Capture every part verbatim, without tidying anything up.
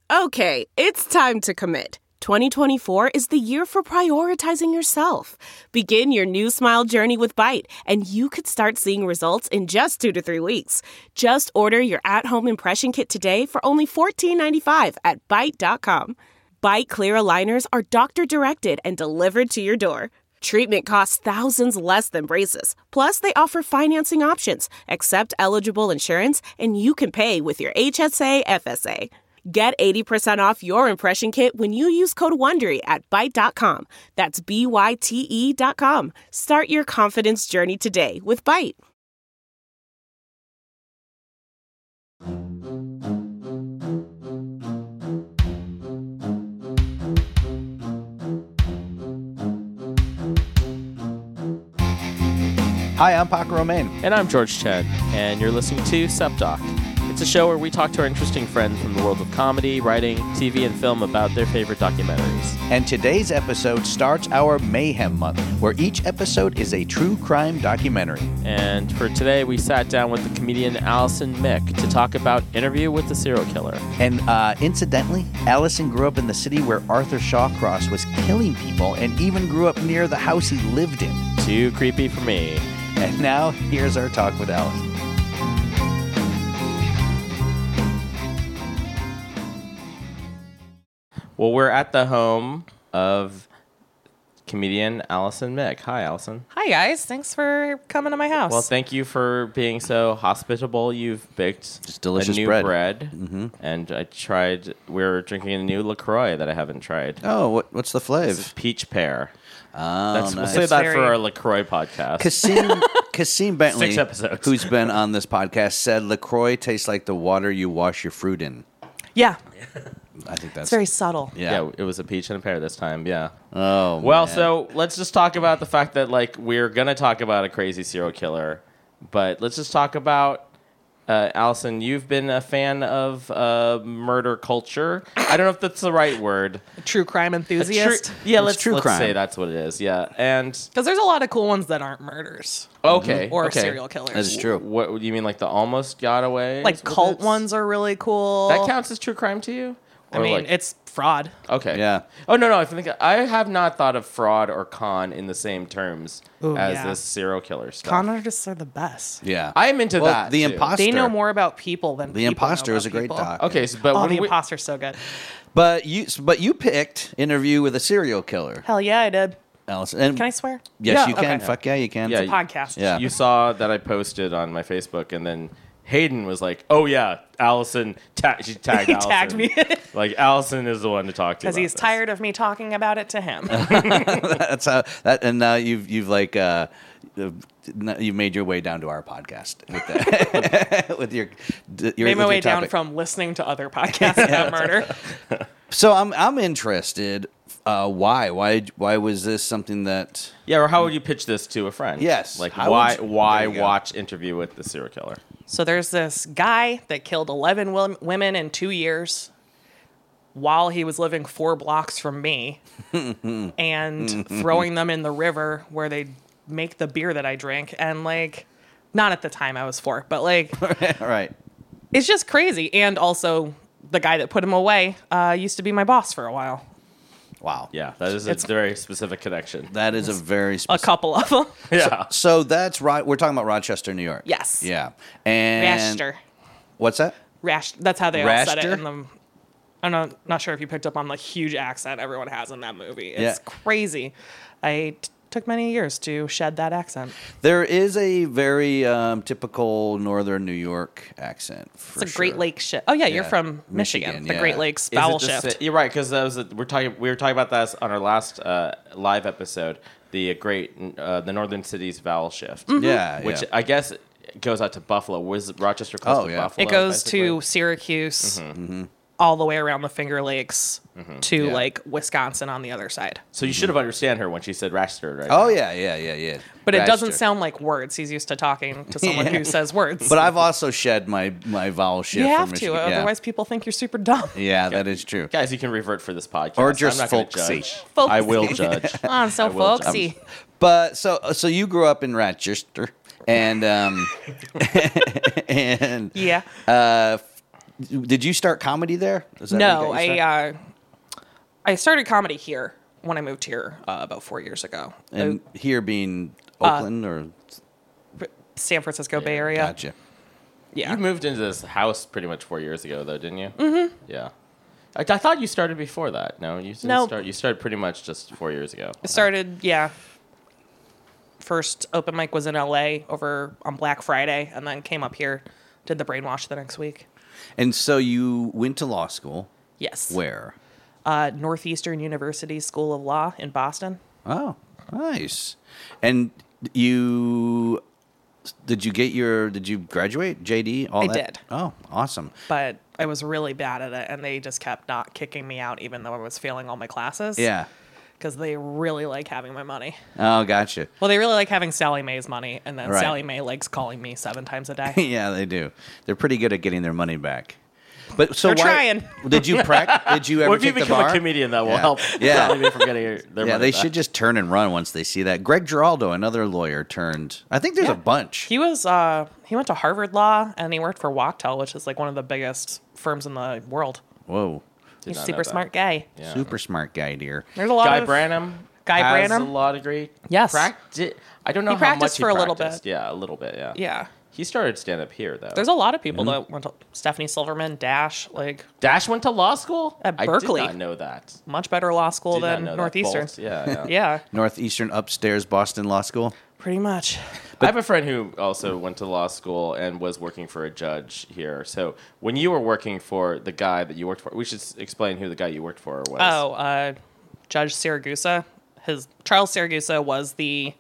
Okay, it's time to commit. twenty twenty-four is the year for prioritizing yourself. Begin your new smile journey with Byte, and you could start seeing results in just two to three weeks. Just order your at-home impression kit today for only fourteen ninety-five at byte dot com. Byte clear aligners are doctor-directed and delivered to your door. Treatment costs thousands less than braces. Plus, they offer financing options, accept eligible insurance, and you can pay with your H S A F S A. Get eighty percent off your impression kit when you use code WONDERY at byte dot com. That's B Y T E dot com. Start your confidence journey today with Byte. Hi, I'm Paco Romain. And I'm George Chen, and you're listening to Sup Doc. It's a show where we talk to our interesting friends from the world of comedy, writing, T V, and film about their favorite documentaries. And today's episode starts our Mayhem Month, where each episode is a true crime documentary. And for today, we sat down with the comedian Allison Mick to talk about Interview with the Serial Killer. And uh, incidentally, Allison grew up in the city where Arthur Shawcross was killing people and even grew up near the house he lived in. Too creepy for me. And now, here's our talk with Allison. Well, we're at the home of comedian Allison Mick. Hi, Allison. Hi, guys. Thanks for coming to my house. Well, thank you for being so hospitable. You've baked Just delicious a new bread. bread, Mm-hmm. and I tried. We're drinking a new LaCroix that I haven't tried. Oh, what, what's the flavor? This is peach pear. Oh, That's, We'll nice. say It's that very- for our LaCroix podcast. Kasim, Kasim Bentley, Six episodes. who's been on this podcast, said LaCroix tastes like the water you wash your fruit in. yeah, I think that's it's very subtle. yeah. Yeah, it was a peach and a pear this time. Yeah. Oh, Well, man. so let's just talk about the fact that like we're gonna talk about a crazy serial killer, but let's just talk about uh, Allison. You've been a fan of uh, murder culture. I don't know if that's the right word. True crime A enthusiast. tru- yeah, It's let's true let's crime. say that's what it is. Yeah, and Because there's a lot of cool ones that aren't murders okay, or okay. serial killers. That is true. What do you mean, like the almost got away? Like is what cult it's- ones are really cool. That counts as true crime to you? I Or mean, like- it's fraud. Okay. Yeah. Oh no, no. I think I have not thought of fraud or con in the same terms Ooh, as yeah. this serial killer stuff. Con artists are the best. Yeah. I am into well, that. The too. Imposter. They know more about people than The people Imposter know is a about great people. doc. Okay, so, but Oh, when The we, Imposter's so good. But you, but you picked Interview with a Serial Killer, Hell yeah, I did. Allison. And Can I swear? yes, Yeah, you can. okay. Fuck yeah, you can. Yeah, It's a podcast. Yeah. you saw that I posted on my Facebook, and then Hayden was like, "Oh yeah, Allison." Ta- she tagged He Allison. tagged me Like Allison is the one to talk to because about he's this. tired of me talking about it to him. That's how that. And now you've you've like uh, uh, you've made your way down to our podcast with that. with your, d- your Made my with way your down topic. from listening to other podcasts about murder. So I'm I'm interested. Uh, why why why was this something that? Yeah, or how would you pitch this to a friend? Yes. Like How why would you- why there you go. watch Interview with the Serial Killer? So there's this guy that killed eleven wil- women in two years while he was living four blocks from me and throwing them in the river where they make the beer that I drink. And like, not at the time I was four, but like, All right. it's just crazy. And also the guy that put him away uh, used to be my boss for a while. Wow. Yeah, that is a It's- very specific connection. That is a very A specific. couple of them. Yeah. So that's right. We're talking about Rochester, New York. Yes. Yeah. And Rashter. what's that? Rash. That's how they all said it Rashter? in the. I'm not, not sure if you picked up on the huge accent everyone has in that movie. It's Yeah. crazy. I t- took many years to shed that accent. There is a very um, typical northern New York accent. For It's a Great sure. Lakes shift. Oh yeah, you're Yeah. from Michigan. Michigan, the yeah. Great Lakes Is it vowel the shift. sa- you're right, because we're talking. We were talking about that on our last uh, live episode. The great, uh, the Northern Cities vowel shift, Mm-hmm. Yeah. which yeah. I guess goes out to Buffalo. Was Rochester close Oh, to yeah. Buffalo? It goes basically? to Syracuse, all the way around the Finger Lakes to Yeah. like Wisconsin on the other side. So you should have understand her when she said Rashford, right? Oh yeah, yeah, yeah, yeah. But it doesn't Rashter. sound like words. He's used to talking to someone Yeah. who says words. But I've also shed my my vowel shift. you from have to, Michigan. Yeah. otherwise people think you're super dumb. Yeah, that is true. Guys, you can revert for this podcast. Or just I'm not gonna folksy. judge. Folksy. I will judge. Oh, so I will folksy. But so so you grew up in Rochester, and um, and Yeah. uh, did you start comedy there? Is that No, where you got your I start? uh, I started comedy here when I moved here uh, about four years ago. and Uh, here being Oakland or San Francisco Bay Area. gotcha. Yeah. You moved into this house pretty much four years ago, though, didn't you? Mm-hmm. Yeah. I, I thought you started before that. No, you didn't Nope. start. You started pretty much just four years ago. I started, yeah. First open mic was in L A over on Black Friday, and then came up here, did the Brainwash the next week. And so you went to law school. Yes. Where? Uh, Northeastern University School of Law in Boston. Oh, nice. And you did you get your did you graduate J D all I that? did. Oh, awesome. But I was really bad at it, and they just kept not kicking me out, even though I was failing all my classes. Yeah. Because they really like having my money. Oh, gotcha. Well, they really like having Sally Mae's money, and then Right. Sally Mae likes calling me seven times a day. Yeah, they do. They're pretty good at getting their money back. But so They're why, trying. Did you practice? Did you ever Well, if you take the become bar? a comedian, that will Yeah. help. Yeah. Stop me from getting your- their Yeah, money they back. should just turn and run once they see that. Greg Giraldo, another lawyer, turned. I think there's Yeah. a bunch. He was uh, he went to Harvard Law, and he worked for Wachtell, which is like one of the biggest firms in the world. Whoa, Did He's a not super know that. smart guy. Yeah. super smart guy, dear. There's a lot Guy of Branham. Guy has Branham? a law degree. Yes. Practi- I don't know He how practiced much he for a little practiced. bit. Yeah, a little bit. Yeah. Yeah. He started stand up here though. There's a lot of people Mm-hmm. that went to Stephanie Silverman, Dash, like Dash went to law school At Berkeley. I did not know that. much better law school Did not than know that. Northeastern. Bolt. Yeah, yeah. Yeah, Northeastern upstairs Boston Law School. pretty much. I have a friend who also went to law school and was working for a judge here. So when you were working for the guy that you worked for, we should s- explain who the guy you worked for was. Oh, uh, Judge Siragusa. His Charles Siragusa was the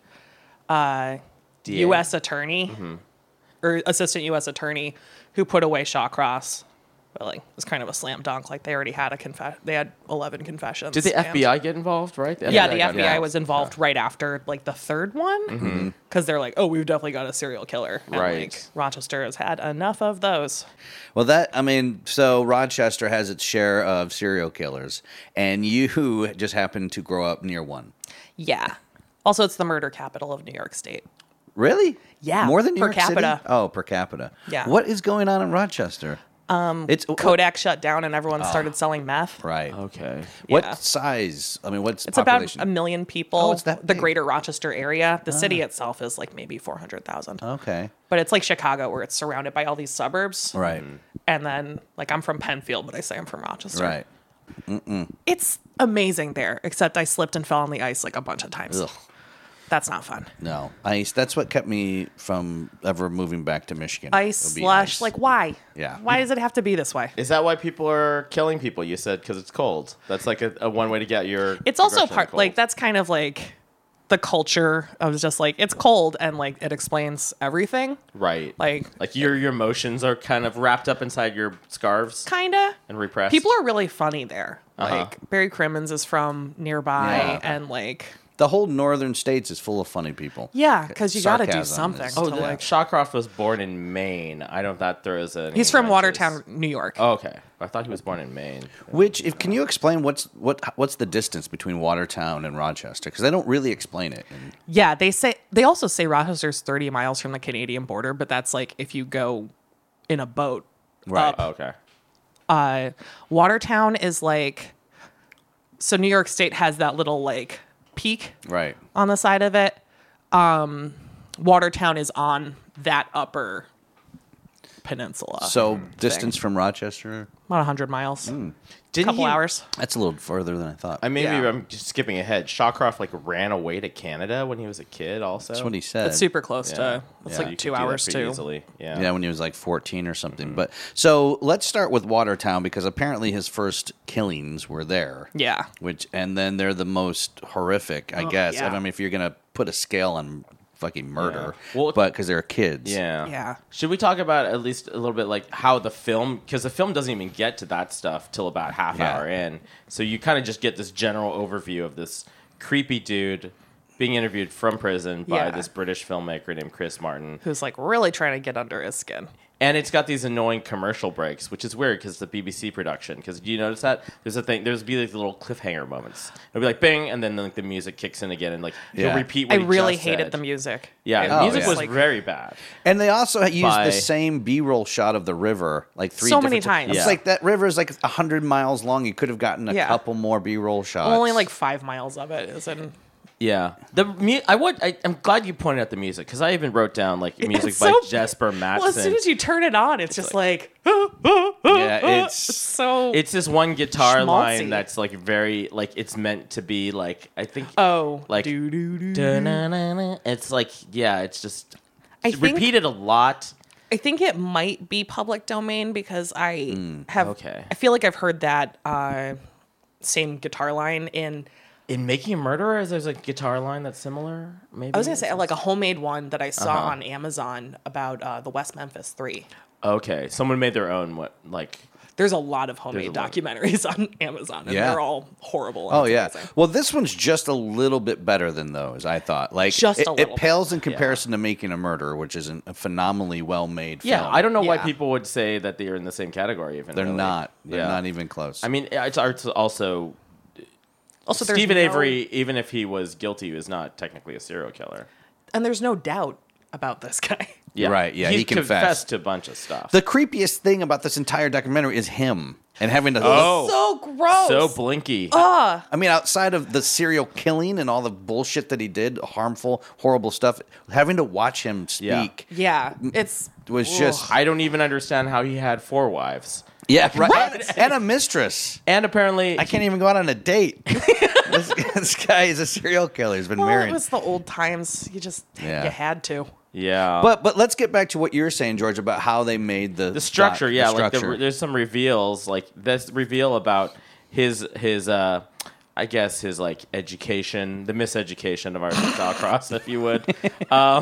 uh, D A. U S attorney or assistant U S attorney who put away Shawcross. But like, it was kind of a slam dunk. Like they already had a confess. They had eleven confessions. Did the and- F B I get involved? Right? Yeah, the got F B I involved. was involved right after like the third one because they're like, oh, we've definitely got a serial killer. And, Right. Like, Rochester has had enough of those. Well, that I mean, so Rochester has its share of serial killers, and you just happen to grow up near one. Yeah. Also, it's the murder capital of New York State. Really? Yeah, More than New per York City? capita. Oh, per capita. Yeah. What is going on in Rochester? Um, it's Kodak shut down and everyone started selling meth. right. Okay. What Yeah. size? I mean, what's It's population? about a million people. Oh, it's that the big. greater Rochester area. The city itself is like maybe four hundred thousand. Okay. But it's like Chicago where it's surrounded by all these suburbs. Right. And then, like, I'm from Penfield, but I say I'm from Rochester. Right. It's amazing there, except I slipped and fell on the ice like a bunch of times. Ugh. That's not fun. No, ice. That's what kept me from ever moving back to Michigan. Ice, Would be slush, ice. like why? Yeah. Why does it have to be this way? Is that why people are killing people? You said because it's cold. That's like a, a one way to get your. It's also aggression part cold. like that's kind of like the culture of just like it's cold and like it explains everything. Right. Like Like your your emotions are kind of wrapped up inside your scarves kinda. and repressed. People are really funny there. Uh-huh. Like Barry Crimmins is from nearby, Yeah. and like The whole northern states is full of funny people. yeah, because you got to do Sarcasm something. is- to, Oh, Yeah. like, Shawcroft was born in Maine. I don't thought there is a. he's from Watertown, New York. Oh, okay. I thought he was born in Maine. Which, if can you explain what's what what's the distance between Watertown and Rochester? Because they don't really explain it. And, Yeah, they say they also say Rochester's thirty miles from the Canadian border, but that's like if you go in a boat. Right. up. Oh, okay. Uh, Watertown is like so New York State has that little like peak right. on the side of it. Um, Watertown is on that upper peninsula. So distance from Rochester. about one hundred miles. Didn't couple he, hours. That's a little further than I thought. I maybe Yeah. I'm just skipping ahead. Shawcroft like ran away to Canada when he was a kid. Also, That's what he said. It's super close Yeah. to. It's Yeah, like you two could do that hours pretty too. Easily. Yeah. Yeah, when he was like fourteen or something. But so let's start with Watertown because apparently his first killings were there. Yeah. Which and then they're the most horrific, I Oh, guess. yeah. I mean, if you're gonna put a scale on fucking murder, Yeah. Well, but because they're kids. Yeah. Yeah. Should we talk about at least a little bit like how the film, because the film doesn't even get to that stuff till about half Yeah. hour in. So you kind of just get this general overview of this creepy dude being interviewed from prison by Yeah. this British filmmaker named Chris Martin. Who's like really trying to get under his skin. And it's got these annoying commercial breaks, which is weird because it's the B B C production. Because do you notice that there's a thing? There's be like little cliffhanger moments. It'll be like bing, and then like the music kicks in again, and like Yeah. he'll repeat. I What he really just hated said. the music. Yeah, It the Oh, music yeah. was like, very bad. And they also used By- the same B-roll shot of the river, like three So different many ti- times. It's Yeah. like that river is like a hundred miles long. You could have gotten a Yeah. couple more B-roll shots. only like five miles of it is in. Yeah, the mu- I would. I, I'm glad you pointed out the music because I even wrote down like music It's by so- Jesper Mattson. Well, as soon as you turn it on, it's, just like, yeah, it's so. it's this one guitar Schmaltzy. line that's like very like it's meant to be like I think oh, like doo, doo, doo. da-na-na-na. It's like yeah, it's just I it's think- repeated a lot. I think it might be public domain because I have. okay. I feel like I've heard that uh, same guitar line in. In Making a Murderer, is there's a guitar line that's similar? Maybe I was gonna say like a homemade one that I saw Uh-huh. on Amazon about uh, the West Memphis Three. Okay, someone made their own. What like? There's a lot of homemade lot. documentaries on Amazon, and Yeah. they're all horrible. and Oh it's yeah. amazing. Well, this one's just a little bit better than those. I thought. Like Just it, a it little pales in comparison to Making a Murderer, which is an, a phenomenally well-made film. Yeah, I don't know why Yeah. people would say that they're in the same category. Even They're really. not. They're Yeah. not even close. I mean, it's, it's also Also, there's Stephen no- Avery. Even if he was guilty, was not technically a serial killer. and there's no doubt about this guy. Yeah, Right, yeah, he, he confessed. confessed to a bunch of stuff. the creepiest thing about this entire documentary is him and having to. Oh. So gross. so blinky. Uh, I mean, outside of the serial killing and all the bullshit that he did, harmful, horrible stuff, having to watch him Yeah. speak yeah, it's was just I don't even understand how he had four wives. yeah, right. And, and a mistress. And apparently, I can't even go out on a date. this, this guy is a serial killer. He's been well, married. it was the old times. You just Yeah. you had to. Yeah, But but let's get back to what you were saying, George, about how they made the the structure. the Yeah, like structure. the, there's some reveals, like this reveal about his his uh, I guess his like education, the miseducation of Arthur Shawcross, if you would. Um,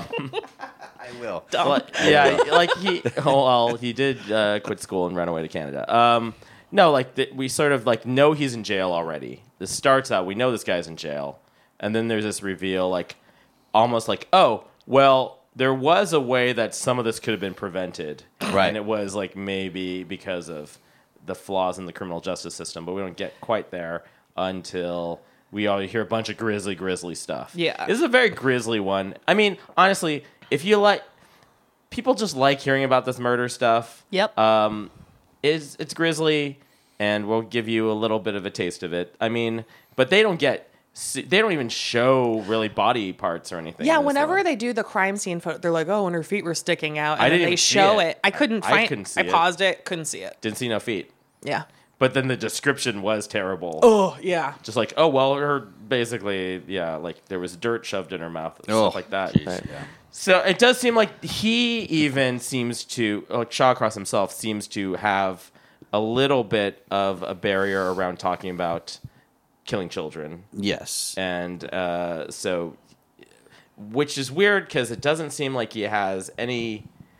I will. Like, yeah, like he, oh, well, he did uh, quit school and run away to Canada. Um, no, like the, we sort of like know he's in jail already. This starts out, we know this guy's in jail, and then there's this reveal, like almost like, oh, well, there was a way that some of this could have been prevented, Right. And it was like maybe because of the flaws in the criminal justice system, but we don't get quite there until we all hear a bunch of grisly, grisly stuff. Yeah. This is a very grisly one. I mean, honestly, if you like, people just like hearing about this murder stuff. Yep. Um, it's, it's grisly, and we'll give you a little bit of a taste of it. I mean, but they don't get, they don't even show really body parts or anything. Yeah, in this whenever film. they do the crime scene photo, they're like, "Oh, and her feet were sticking out," and I then didn't they even see show it. it. I couldn't I find. couldn't see I it. paused it, couldn't see it. Didn't see no feet. Yeah. But then the description was terrible. Oh, yeah. Just like, oh, well, her basically, yeah, like there was dirt shoved in her mouth and Oh, stuff like that. jeez, Right. yeah. So it does seem like he even seems to, oh, Shawcross himself seems to have a little bit of a barrier around talking about killing children. Yes. And uh, so, which is weird because it doesn't seem like he has any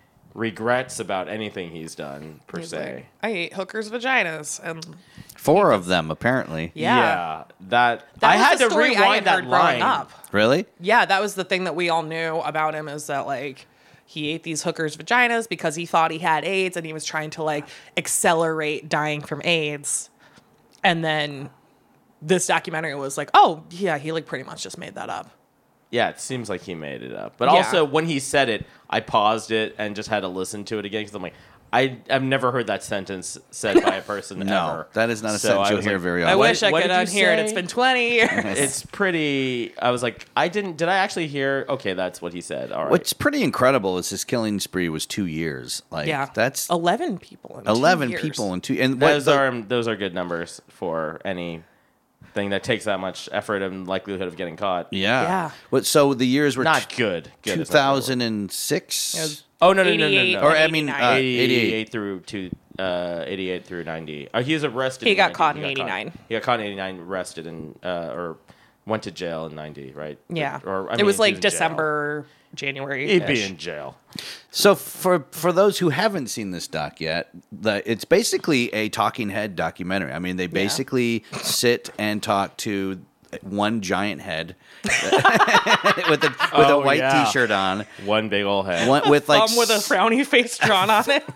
regrets about anything he's done, per He's se. like, I ate hookers' vaginas, and Four of them, apparently. yeah, that, that I was had the to story rewind I had that heard growing line. up. Really? Yeah, that was the thing that we all knew about him is that like he ate these hookers' vaginas because he thought he had AIDS, and he was trying to like accelerate dying from AIDS, and then this documentary was like, oh yeah, he like pretty much just made that up. Yeah, it seems like he made it up. But Yeah. also, when he said it, I paused it and just had to listen to it again because I'm like, I, I've never heard that sentence said by a person No, ever. that is not a So sentence I you'll was hear like, very I often. What- wish I what could did you unhear it. say? It's been twenty years. It's pretty. I was like, I didn't. Did I actually hear? Okay, that's what he said. All right. What's pretty incredible is his killing spree was two years. Like yeah, that's eleven people. In eleven two years. people in two. And what those the- are those are good numbers for any thing that takes that much effort and likelihood of getting caught. yeah. Yeah. What? So the years were Not good. Good two is not the word. thousand and six. Oh no no no no eighty-eight no. Or and I mean, eighty-nine. uh, eighty-eight eighty-eight. through to uh, eighty-eight through ninety. Oh, he was arrested. He in got ninety. caught in He got eighty-nine. He got caught in eighty-nine, arrested, and uh, or went to jail in ninety. Right? Yeah, Or I it mean, was he like in jail. December, January. He'd be in jail. So for for those who haven't seen this doc yet, the, it's basically a talking head documentary. I mean, they basically sit and talk to one giant head with a with Oh, a white yeah. T-shirt on, One big old head. one, with like Um, with a frowny face drawn on it.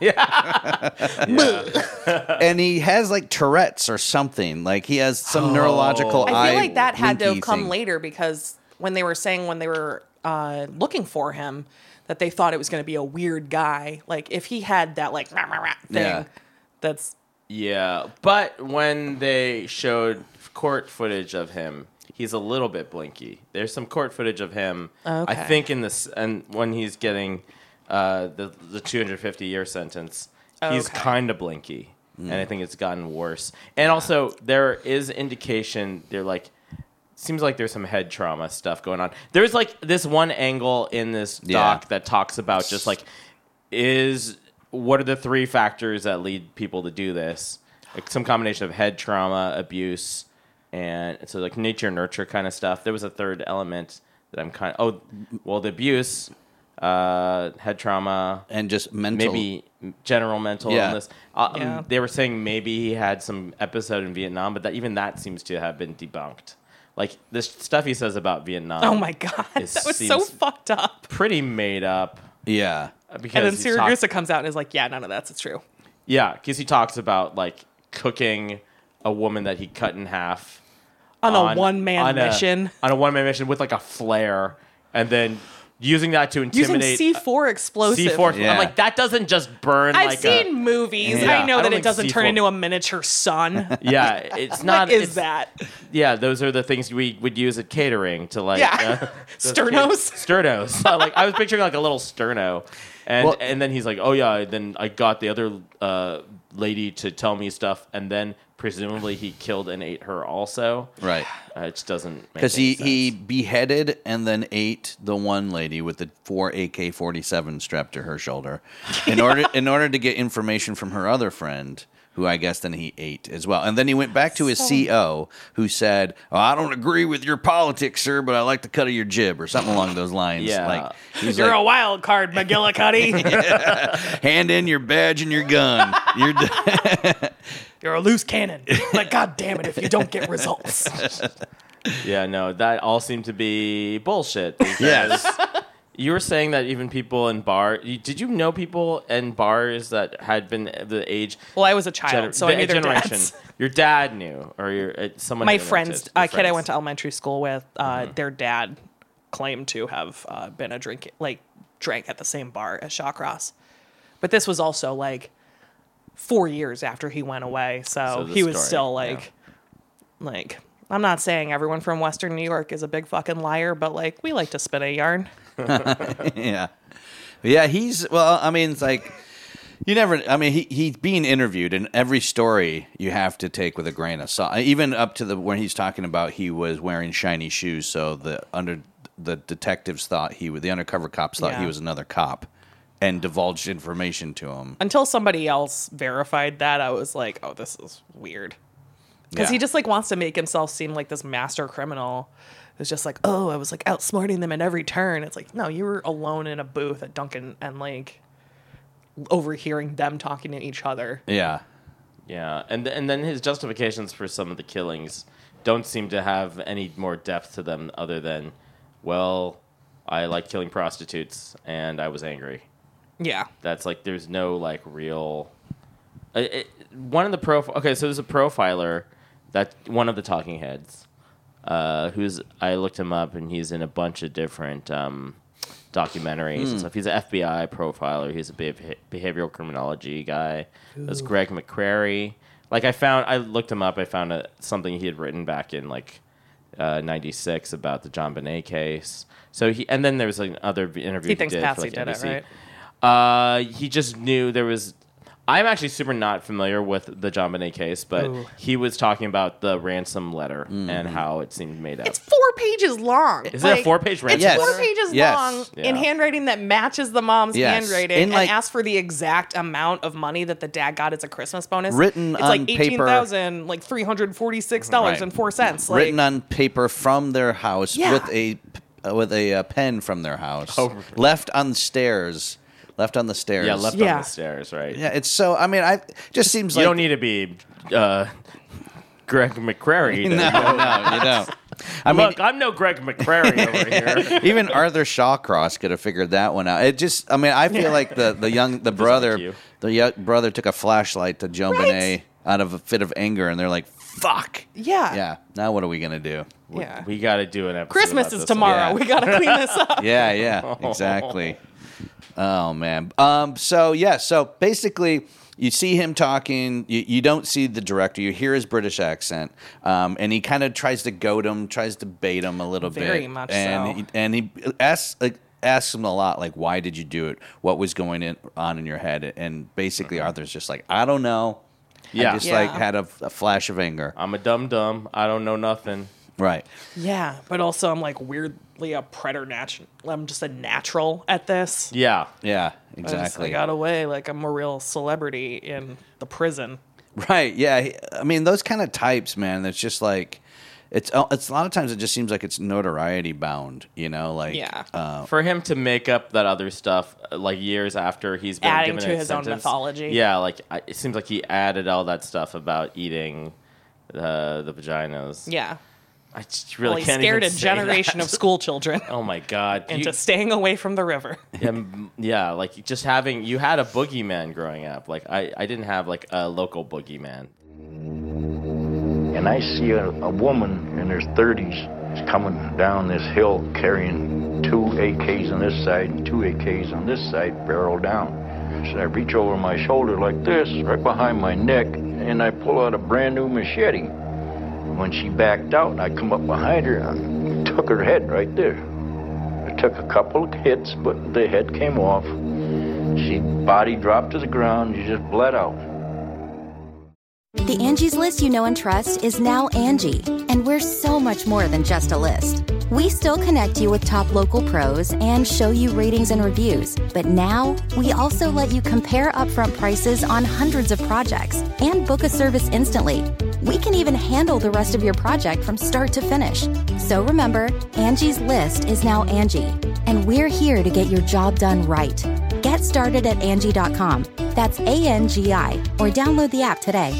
and he has like Tourette's or something. Like he has some neurological. I eye feel like that had to have winky come thing. later because when they were saying when they were uh, looking for him that they thought it was going to be a weird guy. Like if he had that like rah, rah, rah thing, Yeah. that's Yeah, but when they showed court footage of him, he's a little bit blinky. There's some court footage of him. Okay. I think in this, and when he's getting uh, the the two hundred fifty year sentence, he's Okay. kind of blinky, and I think it's gotten worse. And also, there is indication they're like. Seems like there's some head trauma stuff going on. There's like this one angle in this doc Yeah. that talks about just like is what are the three factors that lead people to do this? Like some combination of head trauma, abuse, and so like nature nurture kind of stuff. There was a third element that I'm kind of oh well the abuse, uh, head trauma, and just mental. maybe general mental Yeah. illness. Uh, um, Yeah. they were saying maybe he had some episode in Vietnam, but that even that seems to have been debunked. Like this stuff he says about Vietnam. oh my god, It that was so seems- fucked up. pretty made up. Yeah. uh, Because And then he's talk- Siragusa comes out and is like, "Yeah, none of that's true." yeah, because he talks about like cooking a woman that he cut in half On, on- a one man on a- mission, on a one man mission with like a flare, and then using that to using intimidate C four explosive. C four. Yeah. I'm like that doesn't just burn. I've like seen a, movies. Yeah, I know I that don't it think doesn't C turn four into a miniature sun. Yeah, it's not. what is it's, that? Yeah, those are the things we would use at catering to like Yeah. uh, those Sternos? kid- Sternos. So, like I was picturing like a little sterno, and Well- and then he's like, oh yeah, then I got the other uh, lady to tell me stuff, and then presumably he killed and ate her also. Right. Uh, it just doesn't make Because any he, sense. he beheaded and then ate the one lady with the four A K forty-seven strapped to her shoulder, in order in order to get information from her other friend, who I guess then he ate as well. And then he went back to his So- C O, who said, oh, "I don't agree with your politics, sir, but I like the cut of your jib," or something along those lines. Yeah. Like he's You're like, a wild card, McGillicuddy. hand in your badge and your gun. You're d- You're a loose cannon. But god damn it if you don't get results. Yeah, no, that all seemed to be bullshit. Because Yes. you were saying that even people in bars. Did you know people in bars that had been the age? Well, I was a child, gener- so I the knew their generation. dads. Your dad knew, or your uh, someone. My you went friends, to- a your kid I friends. went to elementary school with, uh, Mm-hmm. their dad claimed to have uh, been a drink, like drank at the same bar as Shawcross. But this was also like four years after he went away, so, So the he was story, still yeah. like, like. I'm not saying everyone from Western New York is a big fucking liar, but like we like to spin a yarn. yeah. Yeah, he's well, I mean, it's like you never I mean, he he's being interviewed, and every story you have to take with a grain of salt. Even up to the when he's talking about he was wearing shiny shoes, so the under the detectives thought he was the undercover cops thought Yeah. he was another cop and divulged information to him. Until somebody else verified that, I was like, oh, this is weird. Because Yeah. he just like wants to make himself seem like this master criminal. It's just like, oh, I was like outsmarting them at every turn. It's like, no, you were alone in a booth at Dunkin' and like overhearing them talking to each other. Yeah. Yeah, and and then his justifications for some of the killings don't seem to have any more depth to them, other than, well, I like killing prostitutes and I was angry. Yeah. That's like there's no like real. Uh, it, one of the profi- okay, so there's a profiler that one of the talking heads, uh, who's I looked him up and he's in a bunch of different um, documentaries and stuff. He's an F B I profiler. He's a behav- behavioral criminology guy. There's Greg McCrary. Like I found, I looked him up. I found a, something he had written back in like uh, ninety-six about the John Bonet case. So he, and then there was like another interview He he, thinks did Patsy for like did it, N B C. right? Uh, he just knew there was. I'm actually super not familiar with the John Bonet case, but Ooh. he was talking about the ransom letter and how it seemed made up. It's four pages long. Is it a four-page ransom It's Yes. four letter? pages Yes. long in Yeah. handwriting that matches the mom's Yes. handwriting In, and like- asks for the exact amount of money that the dad got as a Christmas bonus. Written it's on like paper- eighteen thousand, like three hundred forty-six dollars and four cents. Like, Written on paper from their house Yeah. with a uh, with a uh, pen from their house. Oh. Left on the stairs. Left on the stairs. Yeah, left Yeah. on the stairs, right? Yeah, it's so. I mean, I just seems You like don't need to be uh, Greg McCrary. no, no, you don't. I mean, Look, I'm no Greg McCrary over here. even Arthur Shawcross could have figured that one out. It just, I mean, I feel like the, the young, the brother, you. the young brother took a flashlight to Joe Right. Benet out of a fit of anger, and they're like, fuck. Yeah. Yeah, now what are we going to do? Yeah. We got to do an episode. Christmas about is this tomorrow. Yeah. We got to clean this up. Yeah, yeah, exactly. Oh, man. Um. So, yeah, so basically, you see him talking. You, you don't see the director. You hear his British accent, um, and he kind of tries to goad him, tries to bait him a little bit. Very much and so. He, and he asks, like, asks him a lot, like, why did you do it? What was going in, on in your head? And basically, Arthur's just like, I don't know. Yeah. I just, Yeah. like, had a, a flash of anger. I'm a dum dum. I don't know nothing. Right. Yeah, but also I'm like weirdly a predator natural. I'm just a natural at this. Yeah. Yeah, I just, exactly. I got away like I'm a real celebrity in the prison. Right. Yeah. he- I mean, those kind of types, man. That's just like, it's uh, it's a lot of times it just seems like it's notoriety bound. You know, like Yeah. Uh, For him to make up that other stuff, uh, like years after he's been Adding given to a his own sentence, mythology. Yeah, like I, it seems like he added all that stuff about eating uh, the vaginas. Yeah. I just really Well, he can't scared even a say generation that. of school children Oh my god! into You- staying away from the river. yeah, m- yeah, like just having you had a boogeyman growing up. Like I, I didn't have like a local boogeyman. And I see a, a woman in her thirties coming down this hill carrying two A Ks on this side and two A Ks on this side, barrel down. So I reach over my shoulder like this, right behind my neck, and I pull out a brand new machete. When she backed out, I come up behind her and took her head right there. I took a couple of hits, but the head came off. She body dropped to the ground. She just bled out. The Angie's List you know and trust is now Angie, and we're so much more than just a list. We still connect you with top local pros and show you ratings and reviews, but now we also let you compare upfront prices on hundreds of projects and book a service instantly. We can even handle the rest of your project from start to finish. So remember, Angie's List is now Angie, and we're here to get your job done right. Get started at Angie dot com. That's A N G I, or download the app today.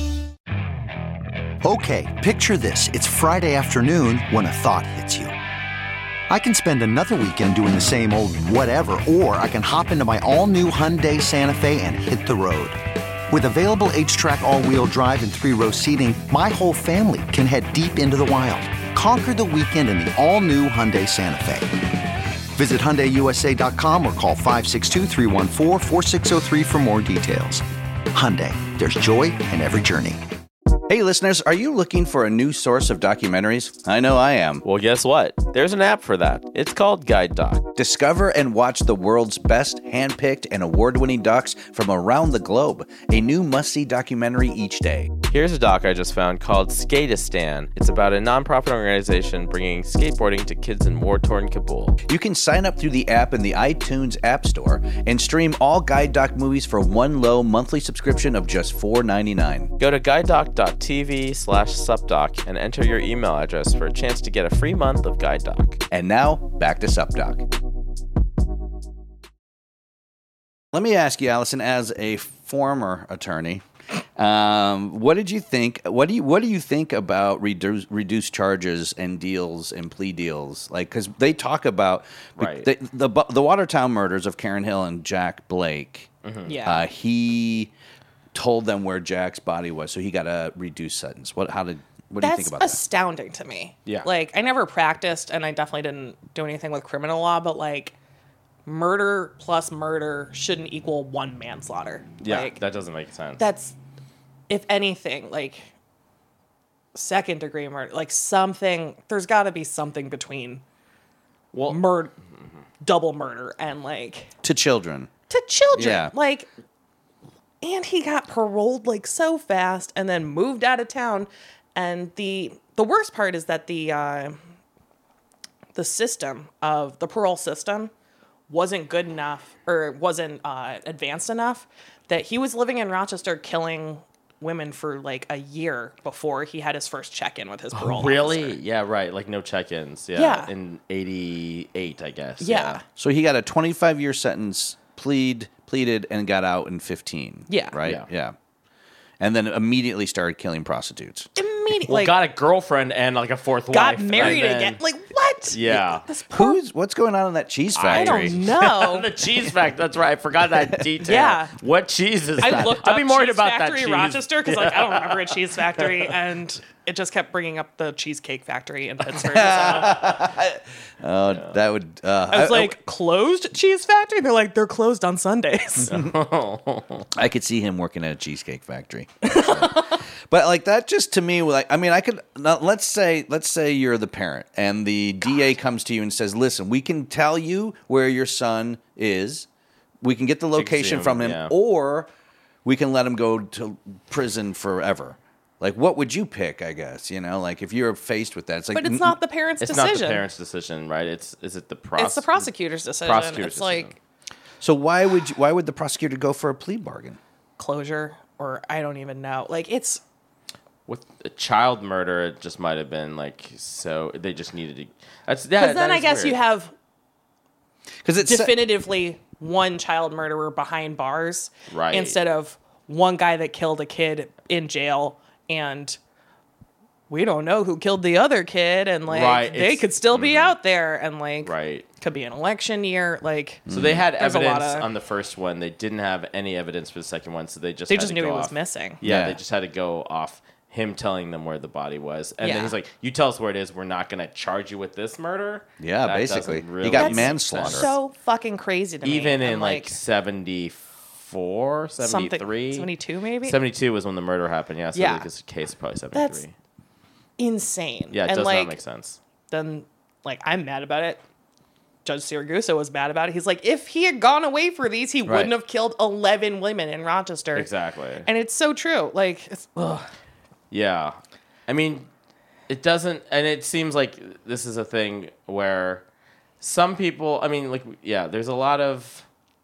Okay, picture this. It's Friday afternoon when a thought hits you. I can spend another weekend doing the same old whatever, or I can hop into my all-new Hyundai Santa Fe and hit the road. With available H-Track all-wheel drive and three-row seating, my whole family can head deep into the wild. Conquer the weekend in the all-new Hyundai Santa Fe. Visit Hyundai U S A dot com or call five six two, three one four, four six zero three for more details. Hyundai, there's joy in every journey. hey, listeners, are you looking for a new source of documentaries? I know I am. Well, guess what? There's an app for that. It's called Guide Doc. Discover and watch the world's best handpicked and award-winning docs from around the globe. A new must-see documentary each day. Here's a doc I just found called Skateistan. It's about a nonprofit organization bringing skateboarding to kids in war-torn Kabul. You can sign up through the app in the iTunes App Store and stream all Guide Doc movies for one low monthly subscription of just four ninety-nine. Go to guidedoc.tv slash supdoc and enter your email address for a chance to get a free month of Guide Doc. And now, back to SupDoc. Let me ask you, Allison, as a former attorney, um, what did you think? What do you What do you think about reduce, reduced charges and deals and plea deals? Like, because they talk about Right. the, the the Watertown murders of Karen Hill and Jack Blake. Yeah. Uh, he told them where Jack's body was, so he got a reduced sentence. What? How did? What do you That's think about that? astounding to me. Yeah. Like, I never practiced, and I definitely didn't do anything with criminal law, but, like, murder plus murder shouldn't equal one manslaughter. Yeah, Like, that doesn't make sense. that's, if anything, like, second degree murder. Like, something, there's got to be something between well, murder, double murder, and, like, To children. to children. Yeah. Like, and he got paroled like so fast and then moved out of town. And the the worst part is that the uh, the system of the parole system wasn't good enough or wasn't uh, advanced enough that he was living in Rochester killing women for like a year before he had his first check-in with his parole really? officer. Yeah, right. Like no check-ins. Yeah. Yeah. In eighty-eight, I guess. Yeah. So he got a twenty-five year sentence, plead, pleaded, and got out in fifteen. Yeah. Right? Yeah. Yeah. and then immediately started killing prostitutes. Immediately, Well, like, got a girlfriend and like a fourth got wife. married and then- again. Like what? Yeah. This poor- Who's what's going on in that cheese I factory? don't know. the cheese factory. That's right. I forgot that detail. Yeah. What cheese is that? I looked I'd up be more worried cheese about factory that cheese. Rochester because like I don't remember a cheese factory, and it just kept bringing up the cheesecake factory in Pittsburgh. So Oh, that would. Uh, I was like, closed cheese factory? They're like, they're closed on Sundays. I could see him working at a cheesecake factory. But like that, just to me, like I mean, I could. Now, let's say, let's say you're the parent, and the D A comes to you and says, "Listen, we can tell you where your son is. We can get the location Exhume, from him, yeah. or we can let him go to prison forever." Like, what would you pick? I guess you know, like if you're faced with that, it's like, But it's not the parents' It's decision. not the parents' decision, right? It's is it the pros- It's the prosecutor's decision. Prosecutor's it's decision. like So why would you, why would the prosecutor go for a plea bargain? closure, or I don't even know. Like it's With a child murder, it just might have been like so they just needed to. That's yeah. because then that I is guess weird. you have Because it's definitively one child murderer behind bars, Right. instead of one guy that killed a kid in jail and we don't know who killed the other kid, and like Right, they it's- could still be out there, and like right. could be an election year. Like So they had There's a lot evidence of- on the first one. They didn't have any evidence for the second one, so they just they had just to knew go he was off- missing. Yeah, Yeah. they just had to go off him telling them where the body was, and Yeah. then he's like, "You tell us where it is. We're not going to charge you with this murder." Yeah, That basically. doesn't He really got make manslaughter. sense. So fucking crazy to me. Even in And, like seventy-four, something- seventy-three, seventy-two maybe. seventy-two was when the murder happened. Yeah, so Yeah. this case is probably That's seventy-three. insane. Yeah, it and does like, not make sense. Then like I'm mad about it. Judge Siragusa was mad about it. He's like, if he had gone away for these, he Right. wouldn't have killed eleven women in Rochester. Exactly. And it's so true. Like, it's, ugh. Yeah. I mean, it doesn't, and it seems like this is a thing where some people, I mean, like, yeah, there's a lot of,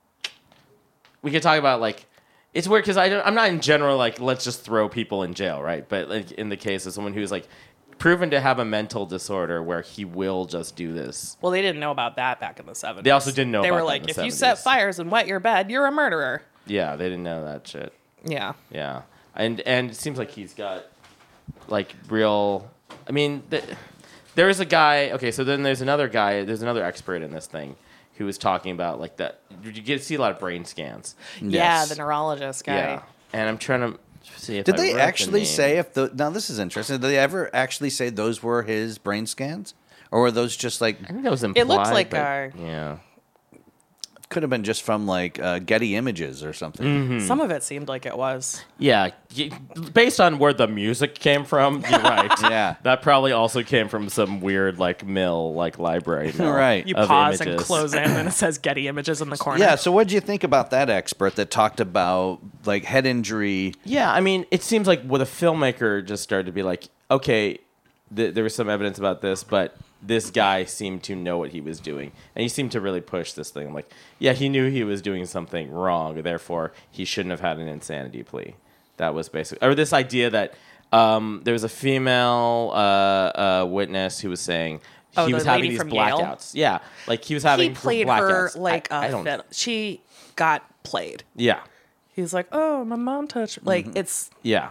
we could talk about, like, it's weird because I don't, I'm not in general, like, let's just throw people in jail, right? But, like, in the case of someone who's, like, proven to have a mental disorder where he will just do this. Well, they didn't know about that back in the seventies. They also didn't know They about were that like, in the if you seventies. set fires and wet your bed, you're a murderer. Yeah, they didn't know that shit. Yeah. Yeah, and and it seems like he's got like real. I mean, th- there is a guy. Okay, so then there's another guy. There's another expert in this thing who was talking about like that. You get to see a lot of brain scans. Yeah, Yes. the neurologist guy. Yeah, and I'm trying to see if Did I they wrote the actually name. say if the now this is interesting? Did they ever actually say those were his brain scans, or were those just like I think that was implied. looks like, but- uh, yeah. could have been just from like uh, Getty Images or something? Mm-hmm. Some of it seemed like it was. Yeah, y- based on where the music came from, you're right. Yeah. that probably also came from some weird like mill, like library. Mill Right. You of pause and images. close in, and it says Getty Images in the corner. Yeah. So what did you think about that expert that talked about like head injury? Yeah, I mean, it seems like with a filmmaker just started to be like, okay, th- there was some evidence about this, but this guy seemed to know what he was doing, and he seemed to really push this thing. I'm like, yeah, he knew he was doing something wrong, therefore he shouldn't have had an insanity plea. That was basically, or this idea that um, there was a female uh, uh, witness who was saying Oh, he the was having lady these from Yale? blackouts. Yeah, like he was having He played her blackouts. like I- a I don't- fiddle. She got played. Yeah, He's like, oh, my mom touched. Like, Mm-hmm. it's yeah.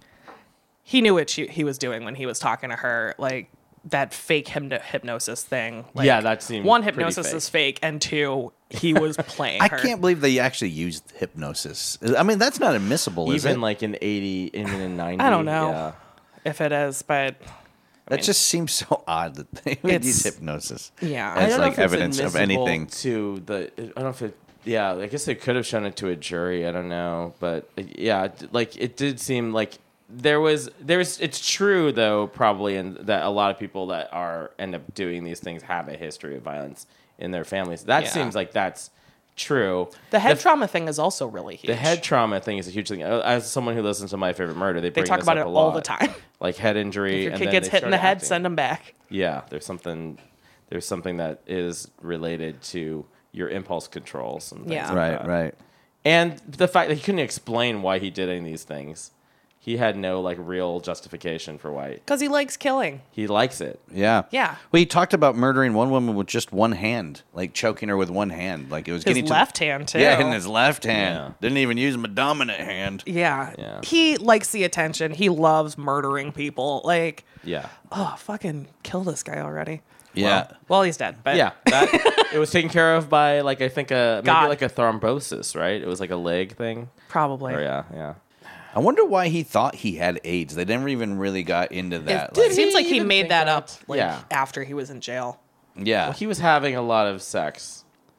he knew what she, he was doing when he was talking to her. Like that fake hypno- hypnosis thing. Like, Yeah, that seemed one pretty hypnosis fake. is fake, and two, he was playing. I her. can't believe they actually used hypnosis. I mean, that's not admissible, is Even it? like in eighty, even in ninety. I don't know. Yeah. if it is, but that just seems so odd that they would It's- use hypnosis. yeah. I as don't know like if it's evidence of admissible anything. To the, I don't know if it. Yeah, I guess they could have shown it to a jury. I don't know, but uh, yeah, d- like it did seem like there was there's. It's true though, probably, and that a lot of people that are end up doing these things have a history of violence in their families. That Yeah. seems like that's true. The head f- trauma thing is also really huge. The head trauma thing is a huge thing. Uh, As someone who listens to My Favorite Murder, they They bring talk this about up it a all lot. the time. Like head injury. If your and kid then gets they hit in the started head, acting. send him back. Yeah, there's something. There's something that is related to your impulse controls and things Yeah. like Right, that. right. And the fact that he couldn't explain why he did any of these things. He had no like real justification for why Because he likes killing. he likes it. Yeah. Yeah. Well, he talked about murdering one woman with just one hand, like choking her with one hand. Like it was His getting to left hand, too. Yeah, in his left hand. Yeah. Didn't even use my dominant hand. Yeah. Yeah. He likes the attention. He loves murdering people. Like, Yeah. oh, fucking kill this guy already. Yeah. Well, he's dead. But Yeah, that, it was taken care of by like I think a maybe God. like a thrombosis, right? It was like a leg thing. probably. Or yeah, yeah. I wonder why he thought he had AIDS. They never even really got into that. It like- seems like he even made think that that? up like Yeah. after he was in jail. yeah. Well, he was having a lot of sex.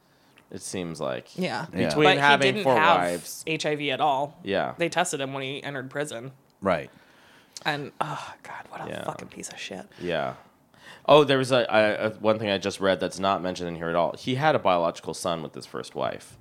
It seems like. Yeah. Yeah. Between But he having didn't four have wives. H I V at all. Yeah. They tested him when he entered prison. right. And, oh, God, what a Yeah. fucking piece of shit. Yeah. Oh, there was a, a, a one thing I just read that's not mentioned in here at all. He had a biological son with his first wife,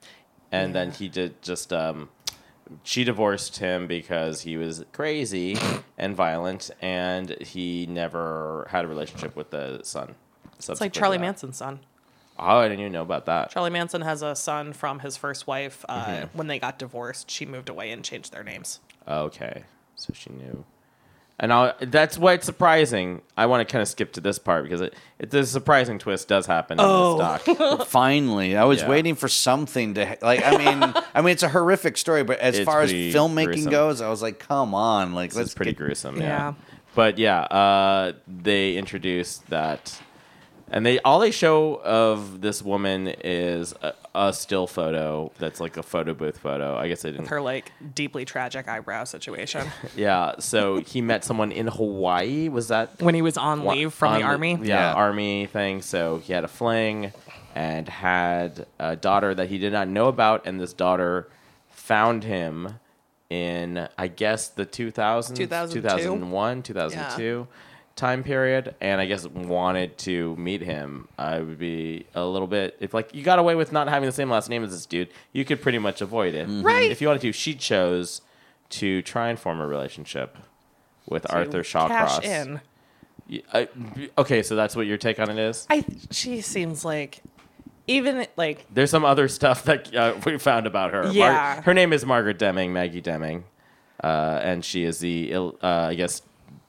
and then he did just um, she divorced him because he was crazy and violent, and he never had a relationship with the son. It's like Charlie Manson's son. Oh, I didn't even know about that. Charlie Manson has a son from his first wife. Uh, Mm-hmm. When they got divorced, she moved away and changed their names. Okay, so she knew. And I'll, that's why it's surprising. I want to kind of skip to this part because it, it, the surprising twist does happen in Oh. this doc. Finally, I was Yeah. waiting for something to ha- like. I mean, I mean, it's a horrific story, but as It's far as pretty filmmaking gruesome. goes, I was like, come on, like It's let's pretty get- gruesome. Yeah. Yeah. But yeah, uh, they introduced that, and they all they show of this woman is a, a still photo that's like a photo booth photo. I guess they didn't. Her, like, deeply tragic eyebrow situation. Yeah. So he met someone in Hawaii. Was that When he was on leave from on the army. Yeah, Yeah. army thing. So he had a fling and had a daughter that he did not know about, and this daughter found him in, I guess, the two thousands, two thousand two? two thousand one, two thousand two time period, and I guess wanted to meet him. I would be a little bit, if like you got away with not having the same last name as this dude, you could pretty much avoid it. Right. If you wanted to, she chose to try and form a relationship with Arthur Shawcross. Cash in. Y- I- okay, so that's what your take on it is? I. She seems like, even like, There's some other stuff that uh, we found about her. Mar- Yeah. her name is Margaret Deming, Maggie Deming, uh, and she is the, ill- uh, I guess,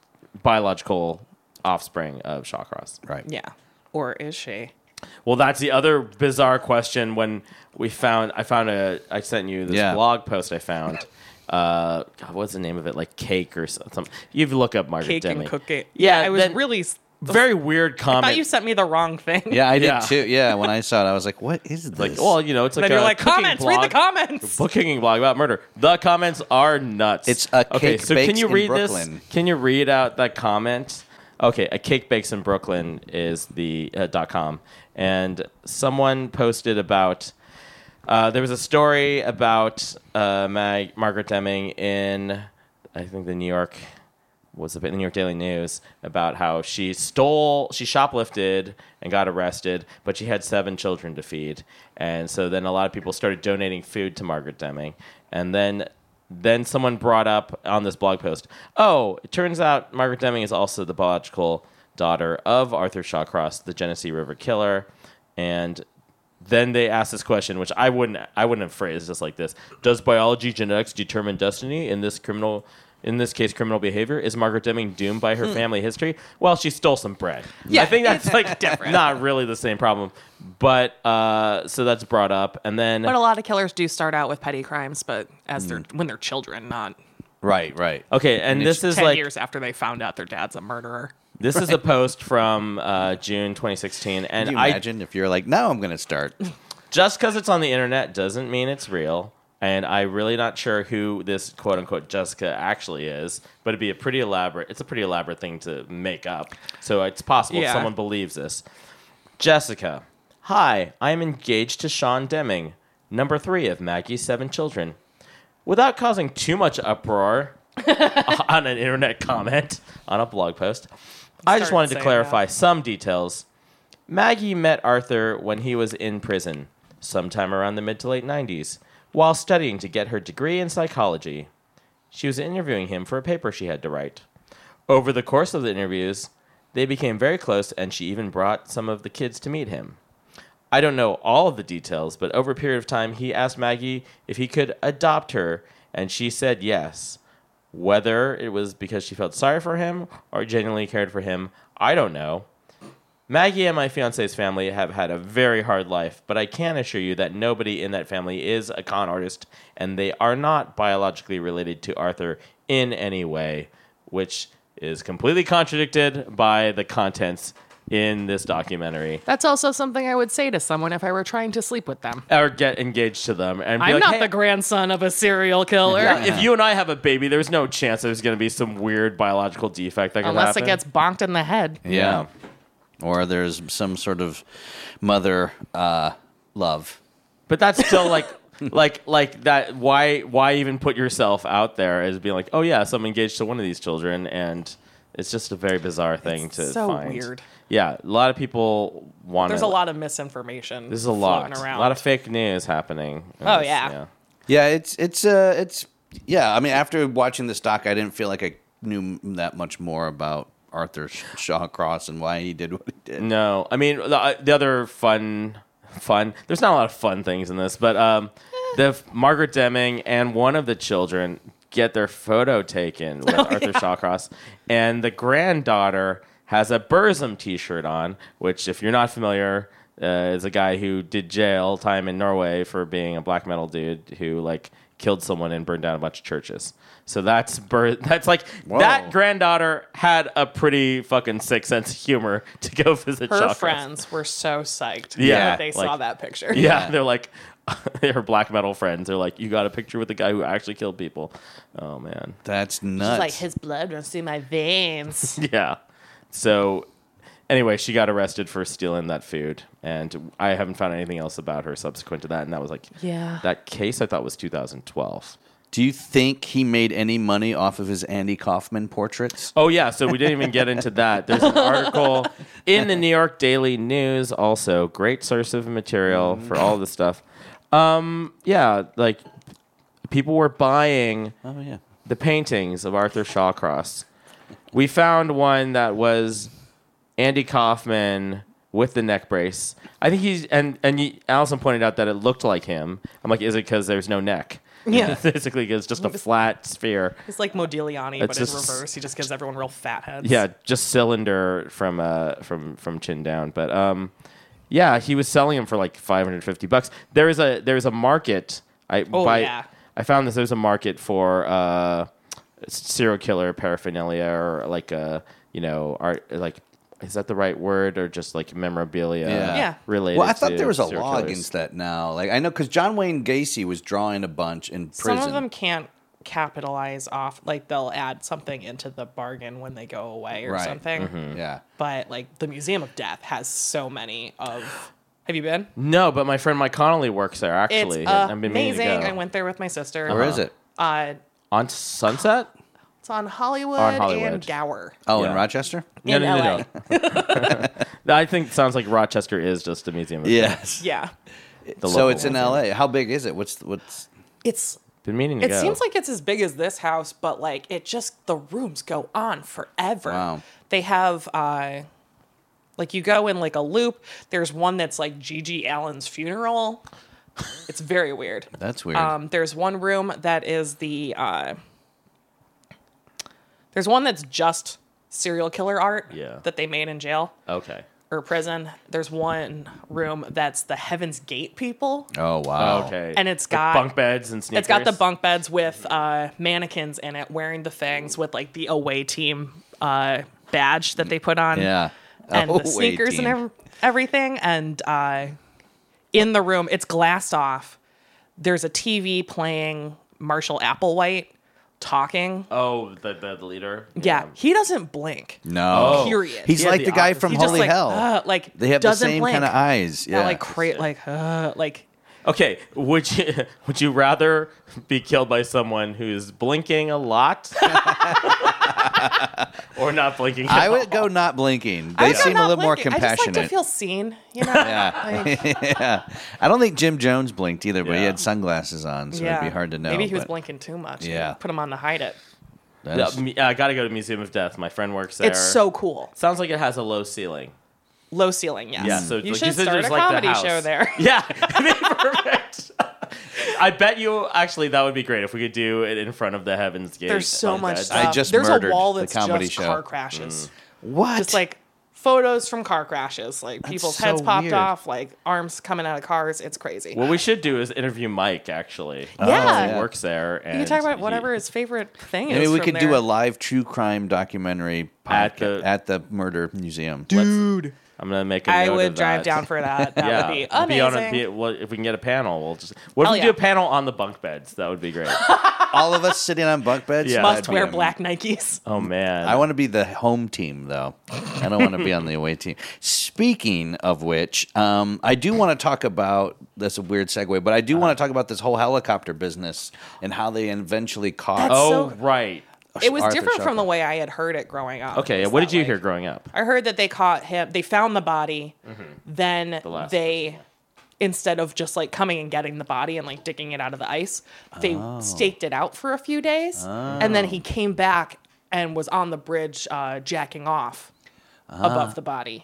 biological offspring of Shawcross. right. yeah. Or is she? Well, that's the other bizarre question. When we found, I found a, I sent you this Yeah. blog post I found. Uh, God, what's the name of it? Like cake or something. You look up Margaret Cake Deming. and cookie. Yeah, I was then- really. s- Very weird I comment. thought you sent me the wrong thing. Yeah, I did Yeah. too. Yeah, when I saw it, I was like, what is this? like, well, you know, it's like Then a you're like, cooking comments, blog. read the comments. book cooking blog about murder. The comments are nuts. It's a okay. cake So can bakes you in read Brooklyn. this? Can you read out that comment? Okay, a cake bakes in Brooklyn is the uh, dot com, and someone posted about. Uh, there was a story about uh, Mag- Margaret Deming in, I think the New York was a bit in the New York Daily News about how she stole, she shoplifted and got arrested, but she had seven children to feed. And so then a lot of people started donating food to Margaret Deming. And then then someone brought up on this blog post, oh, it turns out Margaret Deming is also the biological daughter of Arthur Shawcross, the Genesee River killer. And then they asked this question, which I wouldn't I wouldn't have phrased just like this. Does biology genetics determine destiny in this criminal in this case criminal behavior? Is Margaret Deming doomed by her family history? Well, she stole some bread. Yeah, I think that's like different. not really the same problem. But uh, so that's brought up, and then But a lot of killers do start out with petty crimes, but as Mm. they're when they're children, not right, right. okay, and this is ten like years after they found out their dad's a murderer. this is a post from uh, June twenty sixteen, and Can you I imagine if you're like, now I'm going to start? just because it's on the internet doesn't mean it's real. And I'm really not sure who this quote unquote Jessica actually is, but it'd be a pretty elaborate. It's a pretty elaborate thing to make up. So it's possible Yeah. someone believes this. Jessica, hi, I am engaged to Sean Deming, number three of Maggie's seven children. Without causing too much uproar on an internet comment on a blog post, I just Start wanted to saying clarify that. some details. Maggie met Arthur when he was in prison, sometime around the mid to late nineties, while studying to get her degree in psychology. She was interviewing him for a paper she had to write. Over the course of the interviews, they became very close, and she even brought some of the kids to meet him. I don't know all of the details, but over a period of time, he asked Maggie if he could adopt her, and she said yes. Whether it was because she felt sorry for him or genuinely cared for him, I don't know. Maggie and my fiance's family have had a very hard life, but I can assure you that nobody in that family is a con artist, and they are not biologically related to Arthur in any way, which is completely contradicted by the contents in this documentary. That's also something I would say to someone if I were trying to sleep with them. Or get engaged to them. And be I'm like, not hey, the grandson of a serial killer. yeah, if you and I have a baby, there's no chance there's going to be some weird biological defect that could Unless happen. it gets bonked in the head. Yeah. Or there's some sort of mother uh, love. But that's still like, like, like that. Why, why even put yourself out there as being like, oh yeah, so I'm engaged to one of these children, and it's just a very bizarre thing It's to so find. weird. Yeah, a lot of people want. There's a lot of misinformation. There's a lot, floating around. a lot of fake news happening. in Oh, this, yeah. Yeah, it's it's uh it's yeah. I mean, after watching this doc, I didn't feel like I knew that much more about Arthur Shawcross and why he did what he did. No, I mean the, the other fun, fun. There's not a lot of fun things in this, but um, the Margaret Deming and one of the children get their photo taken with Oh, Arthur yeah. Shawcross, and the granddaughter has a Burzum T-shirt on, which, if you're not familiar, uh, is a guy who did jail time in Norway for being a black metal dude who like killed someone and burned down a bunch of churches. So that's Bur- that's like Whoa. that granddaughter had a pretty fucking sick sense of humor to go visit Her Shawcross. friends were so psyched Yeah, that they saw like- that picture. Yeah, they're like, her black metal friends. They're like, you got a picture with the guy who actually killed people. Oh man, That's nuts. Like, his blood runs through my veins. yeah. So anyway, she got arrested for stealing that food, and I haven't found anything else about her subsequent to that. And that was like, Yeah. that case I thought was two thousand twelve. Do you think he made any money off of his Andy Kaufman portraits? Oh, yeah, so we didn't even get into that. There's an article in the New York Daily News also. Great source of material for all this stuff. Um, yeah, like, people were buying Oh yeah. the paintings of Arthur Shawcross. We found one that was Andy Kaufman with the neck brace. I think he's... And, and you, Allison pointed out that it looked like him. I'm like, is it because there's no neck? Yeah. Basically, it's just a flat sphere. It's like Modigliani, It's but in just- reverse. He just gives everyone real fat heads. Yeah, just cylinder from uh from from chin down. But um, yeah, he was selling them for like five hundred fifty bucks. There is a there is a market. I Oh, by, yeah. I found this. There's a market for uh serial killer paraphernalia or like a you know art like. Is that the right word, or just like memorabilia Yeah. Yeah. related? Well, I thought to there was a serial law killers? against that now. Like I know because John Wayne Gacy was drawing a bunch in prison. Some of them can't capitalize off, like they'll add something into the bargain when they go away or Right. something. Mm-hmm. Yeah. But like the Museum of Death has so many of. Have you been? No, but my friend Mike Connolly works there. Actually, It's I've been meaning to amazing. go. I went there with my sister. Where is it? Uh, On Sunset. it's on Hollywood, On Hollywood. and Gower. Oh, Yeah. in Rochester. No, In no, no, L A. no. I think it sounds like Rochester is just a museum. Of Yes. Yeah. The So local it's in one. L A. How big is it? What's what's? It's Been meaning to It go. seems like it's as big as this house, but like it just the rooms go on forever. Wow. They have uh like you go in like a loop. There's one that's like Gigi Allen's funeral. It's very weird. That's weird. Um there's one room that is the uh there's one that's just serial killer art Yeah. that they made in jail Okay. or prison. There's one room that's the Heaven's Gate people. oh wow. Okay. And it's Like got- bunk beds and sneakers. It's got the bunk beds with uh, mannequins in it wearing the things with like the away team uh, badge that they put on. Yeah. And Away the sneakers team. and ev- everything. And uh, in the room, it's glassed off. There's a T V playing Marshall Applewhite talking. Oh, the, the, the leader. Yeah, he doesn't blink. No. Period. He's Yeah, like the the guy opposite. from He just Holy like, Hell. uh, like they have the doesn't same blink. kind of eyes. Yeah, Yeah. like cra- like uh, like Okay. Would you would you rather be killed by someone who's blinking a lot, or not blinking? At I all? would go not blinking. I They would go seem a not little more blinking. I just like compassionate. to feel seen, you know. Yeah. Like, yeah. I don't think Jim Jones blinked either, but he Yeah. had sunglasses on, so it'd be hard to know. Maybe he was but blinking too much. Yeah. Put him on to hide it. that Yeah, is- me- I got to go to Museum of Death. My friend works there. It's so cool. Sounds like it has a low ceiling. Low ceiling, yes. Yeah, so you like should said, start there's a like the comedy house. show there. Yeah, it'd be perfect. I bet you actually that would be great if we could do it in front of the Heaven's Gate. There's so on much bed. stuff. I just There's murdered a wall the that's comedy just show. car crashes. What? Just like photos from car crashes. Like people's so heads popped weird. off, like arms coming out of cars. It's crazy. What we should do is interview Mike. Actually, Yeah. he works there. And you can talk about he- whatever his favorite thing is. Maybe we from could there. do a live true crime documentary At podca- the- at the murder museum. dude. I'm gonna make a I note would of drive that. down for that. That yeah, would be Be on a, amazing. be, well, if we can get a panel, we'll just. What if Hell we do yeah. a panel on the bunk beds? That would be great. All of us sitting on bunk beds. Yeah. Must That'd be wear am- black Nikes. Oh man, I want to be the home team, though. I don't want to be on the away team. Speaking of which, um, I do want to talk about. That's a weird segue, but I do want to talk about this whole helicopter business and how they eventually caught. That's Oh so- right. It was Arthur different from Shockley. the way I had heard it growing up. Okay, It was what that did you way. hear growing up? I heard that they caught him. They found the body. Then last they, instead of just like coming and getting the body and like digging it out of the ice, they staked it out for a few days, and then he came back and was on the bridge uh, jacking off above the body.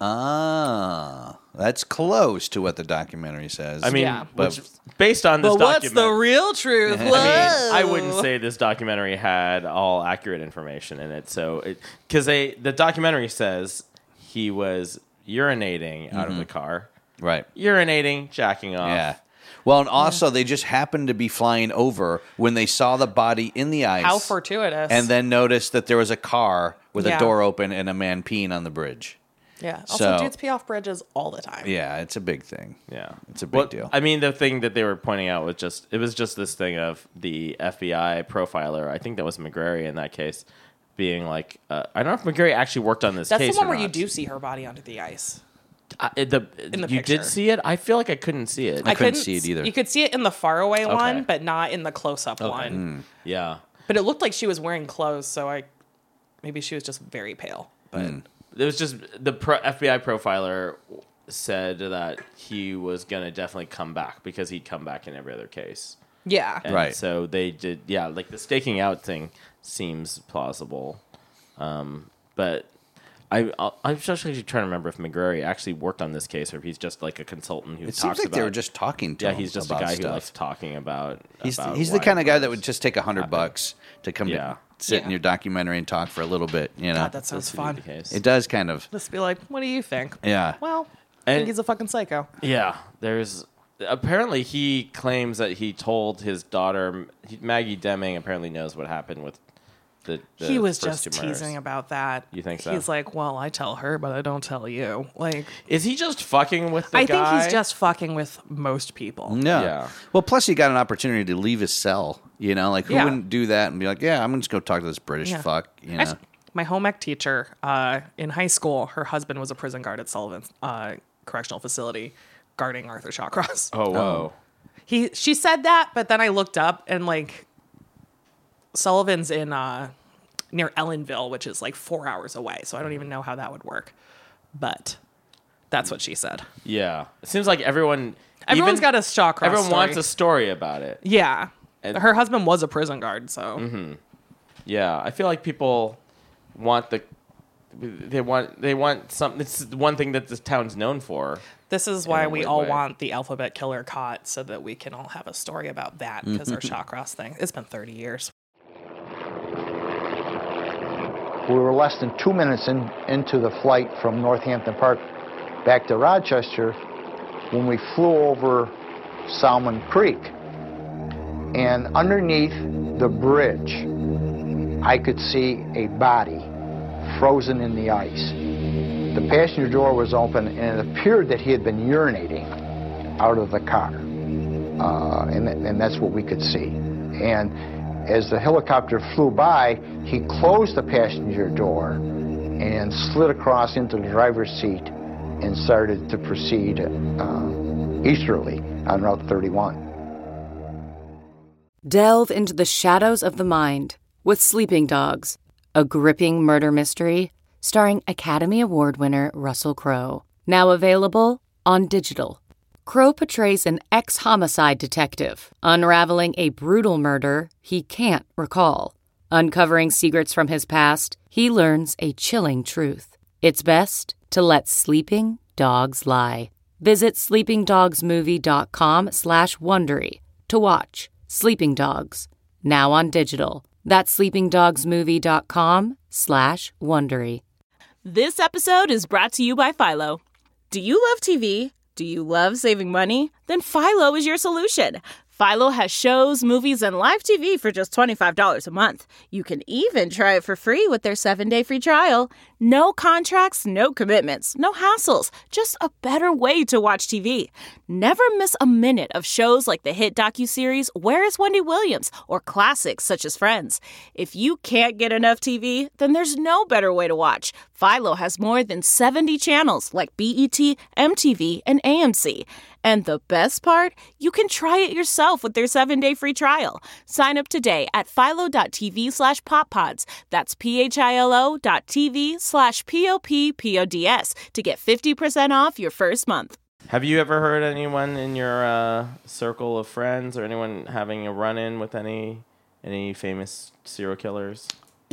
Ah, that's close to what the documentary says. I mean, Yeah. which, based on this but what's the document- real truth? I mean, I wouldn't say this documentary had all accurate information in it. So, because they the documentary says he was urinating out of the car, right. urinating, jacking off. Yeah. Well, and also they just happened to be flying over when they saw the body in the ice. How fortuitous. And then noticed that there was a car with Yeah. a door open and a man peeing on the bridge. Yeah. Also, So- dudes pee off bridges all the time. Yeah, it's a big thing. Yeah, It's a big Well, deal. I mean, the thing that they were pointing out was just it was just this thing of the F B I profiler. I think that was McGrary in that case, being like, uh, I don't know if McGrary actually worked on this That's case. the one or where you not. do see her body under the ice. Uh, it- the, in the you picture. did see it. I feel like I couldn't see it. I couldn't see it either. You could see it in the faraway Okay. one, but not in the close-up one. yeah, But it looked like she was wearing clothes, so I maybe she was just very pale. But it was just the pro, F B I profiler said that he was gonna definitely come back because he'd come back in every other case. yeah, And Right. So they did, yeah, like the staking out thing seems plausible. Um, but I, I'll, I'm just actually trying to remember if McGrary actually worked on this case or if he's just like a consultant who It talks seems like about. they were just talking to yeah, him he's just a about guy stuff. who likes talking about. He's, about he's the why kind of guy that murders would just take a hundred happen. bucks to come Yeah. to sit in Yeah. your documentary and talk for a little bit. You know, God, that sounds to be fun. the case. it does kind of. Just be like, what do you think? Yeah. Well, I And- think he's a fucking psycho. Yeah, there's apparently he claims that he told his daughter he- Maggie Deming apparently knows what happened with the. the He was first just two murders. teasing about that. You think so? He's like, well, I tell her, but I don't tell you. Like, Is he just fucking with the I guy? think he's just fucking with most people. Yeah. Yeah. Well, plus he got an opportunity to leave his cell. You know, like who Yeah. wouldn't do that and be like, yeah, I'm gonna just go talk to this British Yeah. fuck. You know. Actually, my home ec teacher uh, in high school, her husband was a prison guard at Sullivan uh, Correctional Facility, guarding Arthur Shawcross. Oh whoa. He, she said that, but then I looked up and like Sullivan's in uh, near Ellenville, which is like four hours away. So I don't even know how that would work, but that's what she said. Yeah. It seems like everyone. Everyone's even- got a Shawcross Everyone story. wants a story about it. Yeah, And- her husband was a prison guard, so Yeah, I feel like people want the. They want. They want something. It's the one thing that this town's known for. this is why a we weird all way. want the alphabet killer caught, so that we can all have a story about that because our Shawcross thing. It's been thirty years. We were less than two minutes in, into the flight from Northampton Park back to Rochester when we flew over Salmon Creek. And underneath the bridge, I could see a body frozen in the ice. The passenger door was open, and it appeared that he had been urinating out of the car. Uh, and, and that's what we could see. And as the helicopter flew by, he closed the passenger door and slid across into the driver's seat and started to proceed uh, easterly on Route thirty-one. Delve into the shadows of the mind with Sleeping Dogs, a gripping murder mystery starring Academy Award winner Russell Crowe. Now available on digital. Crowe portrays an ex-homicide detective, unraveling a brutal murder he can't recall. Uncovering secrets from his past, he learns a chilling truth. It's best to let sleeping dogs lie. Visit sleepingdogsmovie.com slash Wondery to watch. Sleeping Dogs, now on digital. That's sleepingdogsmovie.com slash Wondery. This episode is brought to you by Philo. Do you love T V? Do you love saving money? Then Philo is your solution. Philo has shows, movies, and live T V for just twenty-five dollars a month. You can even try it for free with their seven-day free trial. No contracts, no commitments, no hassles. Just a better way to watch T V. Never miss a minute of shows like the hit docuseries Where is Wendy Williams? Or classics such as Friends. If you can't get enough T V, then there's no better way to watch. Philo has more than seventy channels like B E T, M T V, and A M C. And the best part? You can try it yourself with their seven-day free trial. Sign up today at philo.tv slash poppods. That's P-H-I-L-O dot TV slash P-O-P-P-O-D-S to get fifty percent off your first month. Have you ever heard anyone in your uh, circle of friends or anyone having a run-in with any any famous serial killers?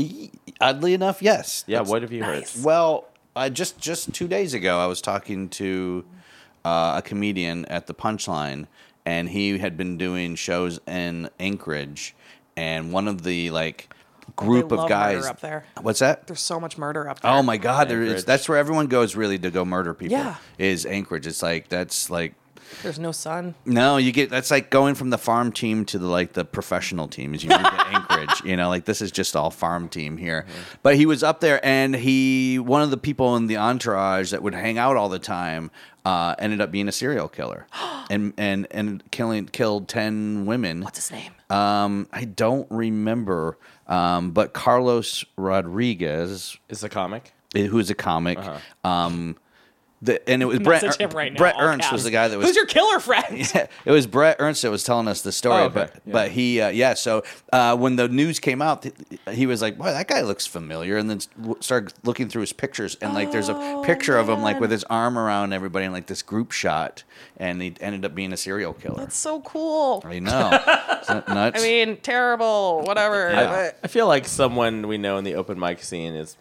Oddly enough, yes. Yeah, That's- what have you heard? Well, I just just two days ago, I was talking to uh, a comedian at the Punchline, and he had been doing shows in Anchorage, and one of the like group They of love guys. murder up there. What's that? There's so much murder up there. Oh my God! There is. Anchorage. That's where everyone goes really to go murder people. Yeah. Is Anchorage? It's like that's like. There's no sun. No, you get that's like going from the farm team to the like the professional team as you move to Anchorage. You know, like this is just all farm team here. Mm-hmm. But he was up there, and he one of the people in the entourage that would hang out all the time uh, ended up being a serial killer, and and and killing killed ten women. What's his name? Um, I don't remember, um, but Carlos Rodriguez, Is a comic? who's a comic. Uh-huh. Um, The, and it was Brett. Message him right now, Brett all Ernst caps. was the guy that was. Who's your killer friend? Yeah, it was Brett Ernst that was telling us the story. Oh, okay. But Yeah. but he uh, yeah. So uh, when the news came out, th- he was like, "Boy, that guy looks familiar," and then s- w- started looking through his pictures, and like there's a picture of him like with his arm around everybody in like this group shot, and he ended up being a serial killer. That's so cool. I know. Isn't that nuts? I mean, terrible, whatever. Yeah. I feel like someone we know in the open mic scene is,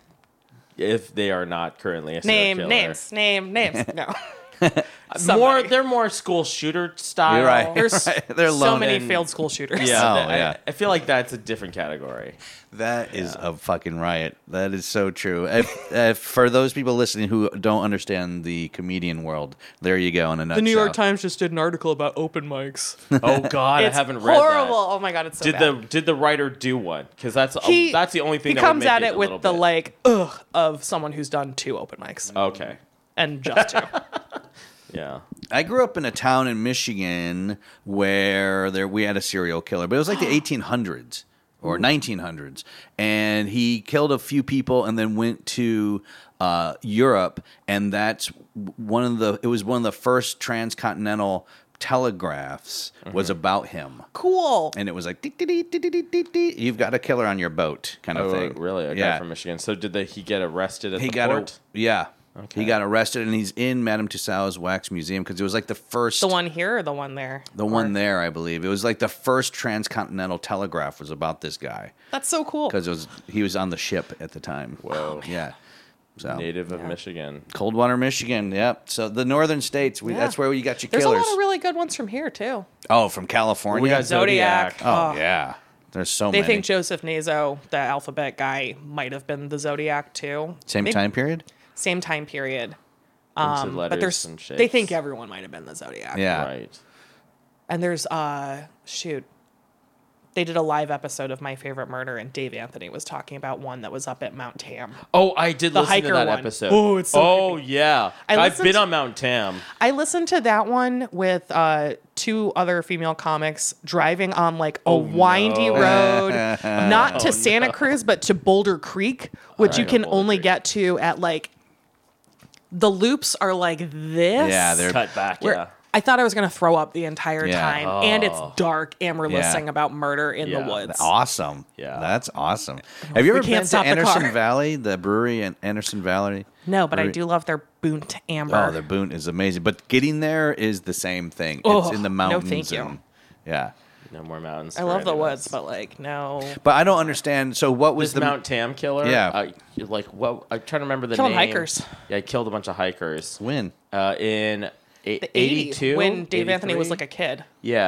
if they are not currently a serial Name, killer. names, name, names. No. More, Somebody. they're more school shooter style. You're right. There's They're so lone many and- failed school shooters. Yeah, Oh, that- I- yeah. I, feel like that's a different category. That is a fucking riot. That is so true. If, if, for those people listening who don't understand the comedian world, there you go in a nutshell. The New York Times just did an article about open mics. Oh God, It's I haven't read horrible. that. Oh my God, it's so Did bad. the did the writer do one? Because that's He- that's the only thing He that comes would make at it it a with little the bit. like ugh of someone who's done two open mics Okay, and just two. yeah. I grew up in a town in Michigan where there we had a serial killer, but it was like the eighteen hundreds or nineteen hundreds, and he killed a few people and then went to uh, Europe, and that's one of the. It was one of the first transcontinental telegraphs was about him. Cool. And it was like, "Dee, dee, dee, dee, dee, dee, dee, you've got a killer on your boat," kind of Oh, thing. really? A yeah. guy from Michigan. So did the, he get arrested at He the got port? a, yeah. Okay. He got arrested, and he's in Madame Tussauds Wax Museum because it was like the first, The one here or the one there? the one there, I believe. It was like the first transcontinental telegraph was about this guy That's so cool. because it was he was on the ship at the time. Whoa. Yeah. So Native of Michigan. Coldwater, Michigan. Yep. So the northern states, we, Yeah. that's where you got your There's killers. a lot of really good ones from here too. oh, from California. We got Zodiac. Zodiac. oh Oh. yeah. There's so They many. think Joseph Nazo, the alphabet guy, might have been the Zodiac too. Same Maybe- time period. Same time period. Bunch of Um, letters but there's and shapes. they think everyone might have been the Zodiac. Yeah. Right. And there's uh shoot. They did a live episode of My Favorite Murder, and Dave Anthony was talking about one that was up at Mount Tam. Oh, I did The listen to hiker that one. episode. Oh, it's so Oh, yeah. I I've listened been to- on Mount Tam. I listened to that one with uh, two other female comics driving on like a windy road, not to Santa Cruz, but to Boulder Creek, which you Right, can Boulder only Creek. get to at like the loops are like this. Yeah, they're Cut back, where yeah. I thought I was gonna throw up the entire Yeah. time, and it's dark, and we're Yeah. listening about murder in Yeah. the woods. awesome. Yeah. That's awesome. Have you ever can't been stop to the Anderson car. Valley, the brewery in Anderson Valley? No, but I Brewery? do love their Boont Amber. Oh, their boot is amazing. But getting there is the same thing. Oh, it's in the no, mountains. thank you. and- yeah. No more mountains. I for love the any of woods, us. but like no. But I don't understand. So what was This the Mount Tam killer? Yeah. Uh, like, what? I'm trying to remember the Killing name. hikers. Yeah, he killed a bunch of hikers. win? Uh, in eight- The eighties, eighty-two? when Dave Anthony was eighty-three? like a kid. Yeah,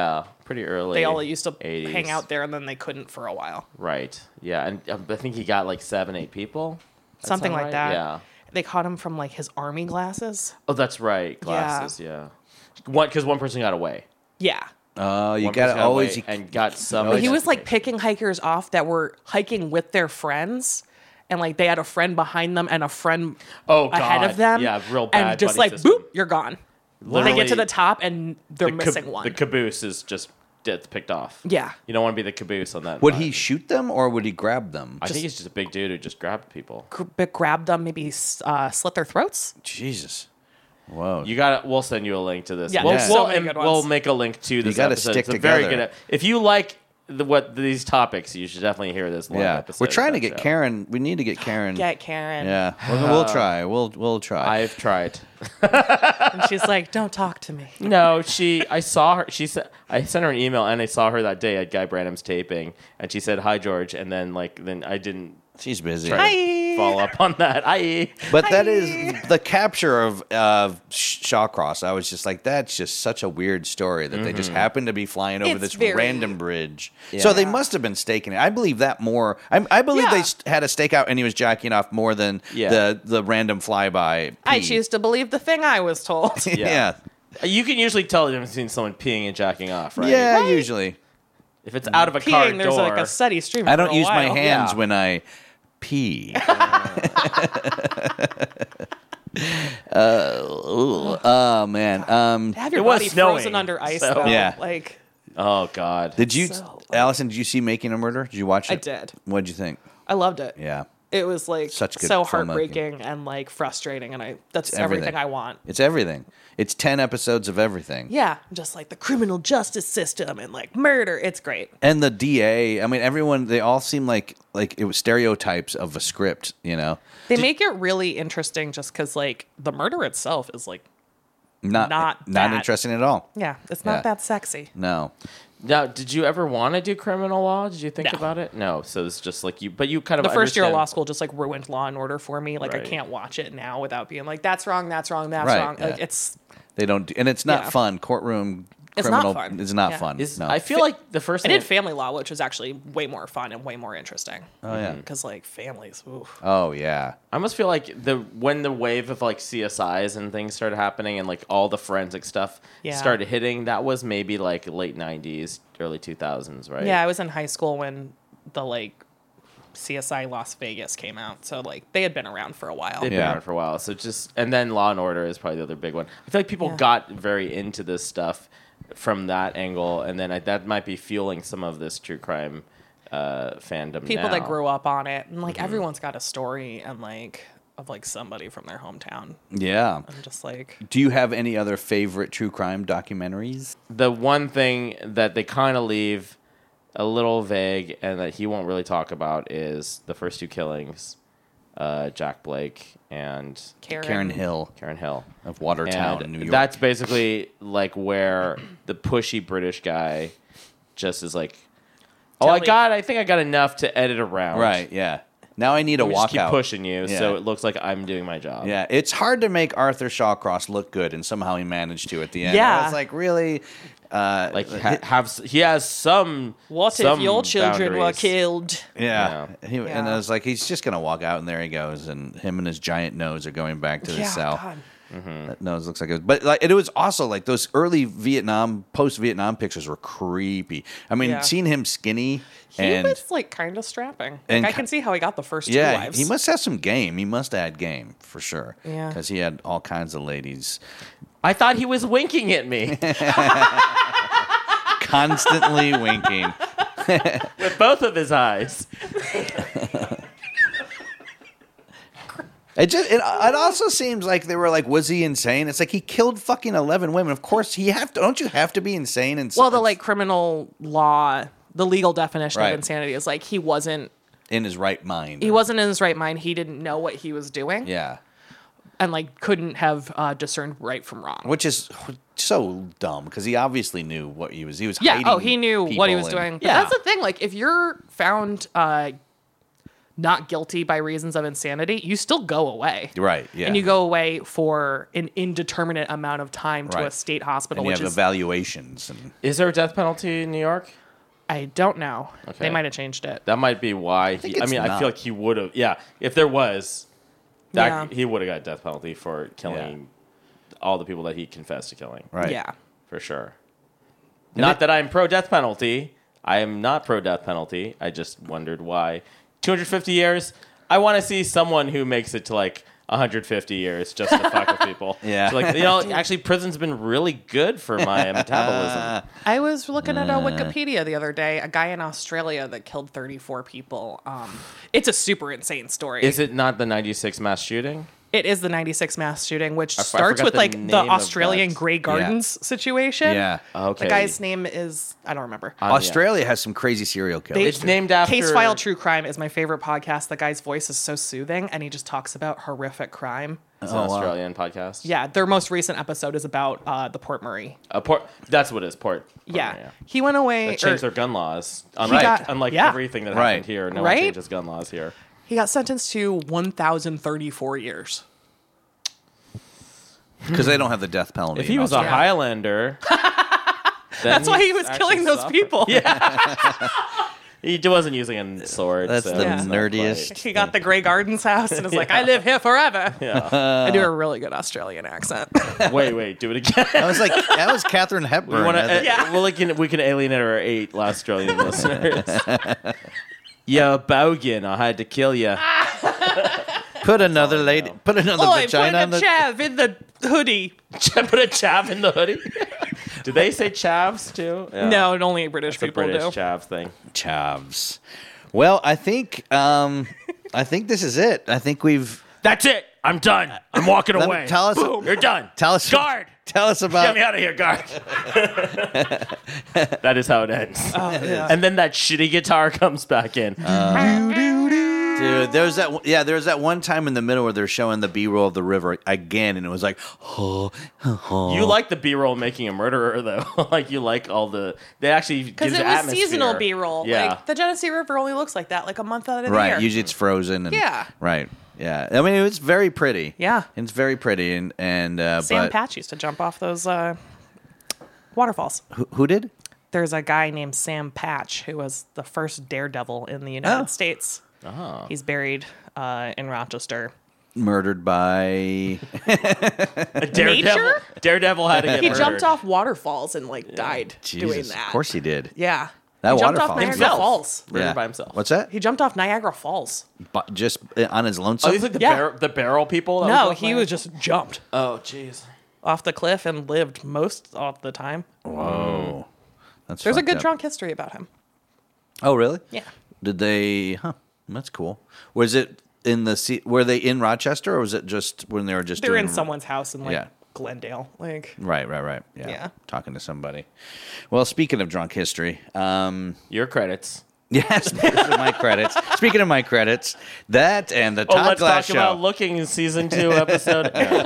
pretty early. They all used to eighties. hang out there, and then they couldn't for a while. Right. Yeah, and um, I think he got like seven, eight people. That Something sound like right? that. Yeah. They caught him from like his army glasses. Oh, that's right. Glasses. Yeah. One because one person got away. Yeah. Oh, you One got person to always. away and got some. But he was like picking hikers off that were hiking with their friends, and like they had a friend behind them and a friend Oh, ahead God. of them. Yeah, real bad And just buddy like system. boop, you're gone. Literally, they get to the top and they're the missing cab- one. The caboose is just gets picked off. Yeah. You don't want to be the caboose on that. Would vibe. he shoot them or would he grab them? I think he's just a big dude who just grabbed people. Gr- grab them, maybe uh, slit their throats. Jesus. Whoa. You got. We'll send you a link to this. Yeah, we'll, there's we'll, so many and good we'll ones. make a link to this gotta episode. stick it's a very together. good. If you like the, what these topics, you should definitely hear this. Live yeah. episode We're trying of to that get show. Karen. We need to get Karen. Get Karen. Yeah. We'll, we'll try. We'll we'll try. I've tried. And she's like, don't talk to me. No, she. I saw her. She said I sent her an email, and I saw her that day at Guy Branum's taping, and she said hi, George, and then like then I didn't She's busy. Hi. follow up on that. Hi. But that is the capture of of Shawcross. I was just like, that's just such a weird story that they just happened to be flying over It's this very- random bridge. So they must have been staking it. I believe that more. I, I believe they Yeah. st- had a stakeout and he was jacking off more than Yeah. the the random flyby. I pee. choose to believe the thing I was told. yeah. You can usually tell the difference between someone peeing and jacking off, right? Yeah, usually. If it's out of a car Peeing, there's door, like a steady stream. I for don't a use my while. hands Yeah. when I pee. uh, ooh, oh man. Um, Have your It was body snowing, frozen under ice, so- though. Yeah. Like, oh god. did you, So- Allison? Did you see Making a Murder? Did you watch it? I did. What'd you think? I loved it. Yeah. It was like Such good so filmmaking. heartbreaking and like frustrating, and I that's It's everything. everything I want. It's everything. It's ten episodes of everything. Yeah, just like the criminal justice system and like murder. It's great. And the D A, I mean, everyone, they all seem like like it was stereotypes of a script, you know? They make it really interesting just because like the murder itself is like, Not Not not that- interesting at all. yeah, it's not Yeah. that sexy. No. Now, did you ever want to do criminal law? Did you think No. about it? No. So it's just like you, but you kind of The first year of understand- law school just like ruined Law and Order for me. Like Right. I can't watch it now without being like, that's wrong, that's wrong, that's Right, wrong. Like yeah. it's They don't do, and it's not Yeah. fun. Courtroom It's not criminal fun. is not Yeah. fun. Is no. I feel like the first I thing did family law, which was actually way more fun and way more interesting. oh yeah. Because like families, ooh. Oh yeah. I almost feel like the when the wave of like C S Is and things started happening and like all the forensic stuff Yeah. started hitting, that was maybe like late nineties, early two thousands, right? Yeah, I was in high school when the like C S I Las Vegas came out, so like they had been around for a while. They've been Yeah. around for a while. So just and then Law and Order is probably the other big one. I feel like people Yeah. got very into this stuff from that angle, and then I, that might be fueling some of this true crime uh, fandom. People now. that grew up on it, and like Mm-hmm. everyone's got a story and like of like somebody from their hometown. Yeah. I'm just like, Do you have any other favorite true crime documentaries? The one thing that they kind of leave a little vague and that he won't really talk about is the first two killings, uh, Jack Blake and Karen. Karen Hill Karen Hill. of Watertown, And New York. that's basically like where the pushy British guy just is like, oh, Tell I me. got, I think I got enough to edit around. right. Yeah. Now I need a Let me just keep walkout. pushing you so Yeah. it looks like I'm doing my job. Yeah, it's hard to make Arthur Shawcross look good, and somehow he managed to at the end. Yeah. It's like really, uh, Like ha- have s- he has some. what some if your children were boundaries. killed? yeah. He, And Yeah. I was like, he's just gonna walk out, and there he goes, and him and his giant nose are going back to the Yeah, cell. God. That nose looks like it, was, but like it was also like those early Vietnam, post Vietnam pictures were creepy. I mean, Yeah. seeing him skinny He and was like kind of strapping. Like, and I ki- can see how he got the first two yeah, wives. he must have some game. He must have had game for sure. Yeah. because he had all kinds of ladies I thought he was winking at me constantly winking. with both of his eyes. It just it, it also seems like they were like, was he insane? It's like he killed fucking eleven women. Of course, he have to. Don't you have to be insane? And well, the like criminal law, the legal definition Right. of insanity is like he wasn't in his right mind. he wasn't in his right mind. He didn't know what he was doing, Yeah, and like couldn't have uh, discerned right from wrong. which is so dumb because he obviously knew what he was. He was Yeah. hiding Oh, he knew what he was people doing. and- But yeah, that's the thing. Like, if you're found uh, not guilty by reasons of insanity, you still go away. Right, yeah. And you go away for an indeterminate amount of time to Right. a state hospital, And you which have is evaluations. And Is there a death penalty in New York? I don't know. Okay. They might have changed it. That might be why. think He, I it's mean, I not. feel like he would have. Yeah, if there was, that Yeah. he would have got death penalty for killing all the people that he confessed to killing. right. Yeah. For sure. Not that I'm pro death penalty. I am not pro death penalty. I just wondered why. two hundred fifty years. I want to see someone who makes it to like one hundred fifty years just to fuck with people. Yeah. So like, you know, actually, prison's been really good for my metabolism. I was looking at a Wikipedia the other day, a guy in Australia that killed thirty-four people. Um, it's a super insane story. Is it not the ninety-six mass shooting? It is the ninety-six mass shooting, which f- I starts forgot with the like name the of Australian that. Grey Gardens situation. Yeah. Okay. The guy's name is, I don't remember. Uh, yeah. Australia has some crazy serial killers. They- It's named after Case File True Crime is my favorite podcast. The guy's voice is so soothing, and he just talks about horrific crime. It's an Australian podcast. Yeah, their most recent episode is about uh, the Port Murray. Uh, port. That's what it is. Port. Port Yeah. yeah. He went away. They or- changed their gun laws. Unlike, got- unlike yeah. everything that Right. happened here, no Right? one changes gun laws here. he got sentenced to one thousand thirty-four years. Because they don't have the death penalty. If he in was a Australia. Highlander, That's why he was killing those people. Yeah. He wasn't using a sword. That's so the it's not nerdiest. He got the Grey Gardens house and is like, I live here forever. Yeah. I do a really good Australian accent. Wait, wait, do it again. That was like that was Catherine Hepburn. We want to. That- Yeah. Well, we can we can alienate our eight Australian listeners. Yeah, Bogan, I had to kill you. Put another lady. Put another Oi, vagina put on a the. chav in the hoodie. Put a chav in the hoodie. Do they say chavs too? Yeah. No, only British It's a people British do. chav thing. Chavs. Well, I think um, I think this is it. I think we've. That's it. I'm done. I'm walking Let me- away. tell us- Boom. You're done. Tell us. Guard. Tell us Get about. me out of here, guard. That is how it ends. Oh, yeah. And then that shitty guitar comes back in. Dude, there's that. Yeah, there's that one time in the middle where they're showing the B-roll of the river again, and it was like, oh, oh. You like the B-roll making a murderer, though. Like, you like all the... They actually Because gives it you was atmosphere. seasonal B-roll. Yeah. Like, the Genesee River only looks like that like a month out of the Right. year. Usually it's frozen. And, Yeah. Right. Yeah. I mean, it's very pretty. Yeah. It's very pretty, and and uh, Sam but Patch used to jump off those uh, waterfalls. who, who did? There's a guy named Sam Patch who was the first daredevil in the United Oh. States. Oh. He's buried uh, in Rochester. Murdered by. A Daredevil, Nature? Daredevil had to get He murdered. jumped off waterfalls and like died doing Jesus. that. Of course he did. Yeah. That he jumped off waterfall. Niagara Himself. Falls. Murdered Yeah. by himself. What's that? He jumped off Niagara Falls. But just on his Oh, lonesome. these like the, Yeah. bar- the barrel people? that No, was he was just jumped Oh, jeez. off the cliff and lived most of the time. Whoa. That's There's a fucked good up. drunk history about him. Oh, really? Yeah. Did they? Huh. That's cool. Was it in the? se- Were they in Rochester, or was it just when they were just? They're doing, in someone's house in like Yeah. Glendale. Like Right, right, right. Yeah. Yeah. Talking to somebody. Well, speaking of drunk history, um, Your credits. yes, speaking of my credits. Speaking of my credits, that and the Oh, Todd let's Glass talk show. about Looking in season two episode.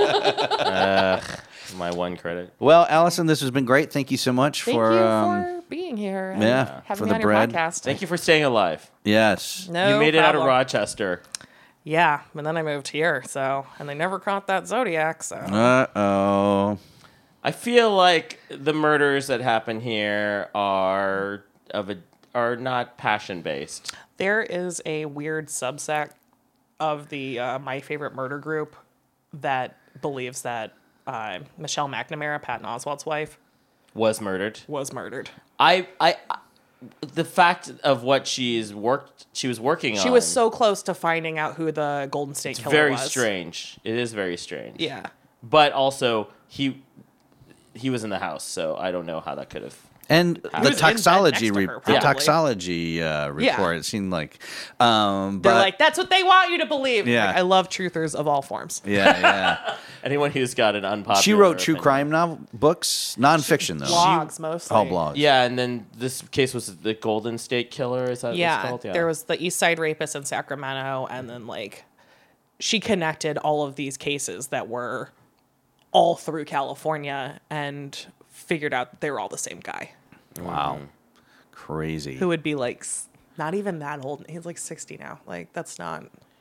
uh, my one credit. Well, Allison, this has been great. Thank you so much thank for. you um, for being here. And yeah, having for me the on your bread. podcast. Thank you for staying alive. Yes. No you made it out of problem. Rochester. Yeah, and then I moved here. So, and they never caught that Zodiac. So, Uh oh. I feel like the murders that happen here are of a are not passion based. there is a weird subsect of the uh, My Favorite Murder group that believes that uh, Michelle McNamara, Patton Oswalt's wife, Was murdered. was murdered. I I the fact of what she's worked she was working on. She was so close to finding out who the Golden State Killer very was. strange. It is very strange. Yeah. But also he he was in the house, so I don't know how that could have. And He the was in bed toxology, next to re- her, the probably. toxology uh, report. Yeah. It seemed like, um, They're but like, that's what they want you to believe. Yeah. Like, I love truthers of all forms. yeah, yeah. Anyone who's got an unpopular She wrote true opinion. crime novel books, nonfiction though. Blogs mostly. All blogs. Yeah, and then this case was the Golden State Killer. Is that what Yeah, it's called? Yeah. there was the East Side rapist in Sacramento, and then like she connected all of these cases that were all through California and figured out they were all the same guy Wow. Crazy. who would be like s- not even that old. He's like sixty now. Like, that's not.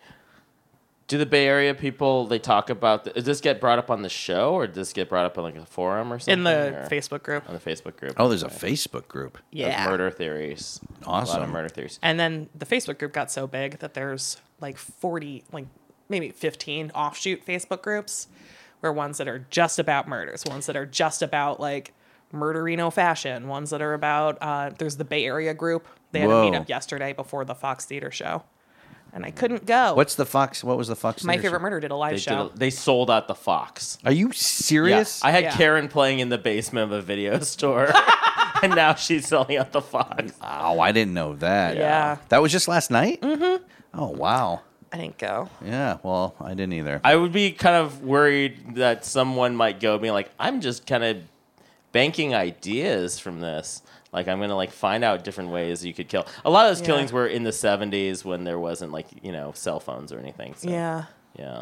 Do the Bay Area people, they talk about, the, does this get brought up on the show, or does this get brought up on like a forum or something? In the or? Facebook group. On the Facebook group. Oh, there's a Facebook group. Yeah. Of murder theories. A lot Awesome. of murder theories. And then the Facebook group got so big that there's like forty, like maybe fifteen offshoot Facebook groups where ones that are just about murders, ones that are just about like murderino fashion, ones that are about, uh, there's the Bay Area group. They had Whoa. a meetup yesterday before the Fox Theater show. And I couldn't go. What's the Fox? What was the Fox? My Theater Favorite show? Murder did a live They, show. did a, they sold out the Fox. Are you Yeah. serious? I had Yeah. Karen playing in the basement of a video store, and now she's selling out the Fox. Oh, I didn't know that. Yeah. That was just last night? Mm-hmm. Oh, wow. I didn't go. Yeah, well, I didn't either. I would be kind of worried that someone might go be like, I'm just kind of banking ideas from this. Like, I'm going to, like, find out different ways you could kill. A lot of those Yeah. killings were in the seventies when there wasn't, like, you know, cell phones or anything. So, Yeah. Yeah.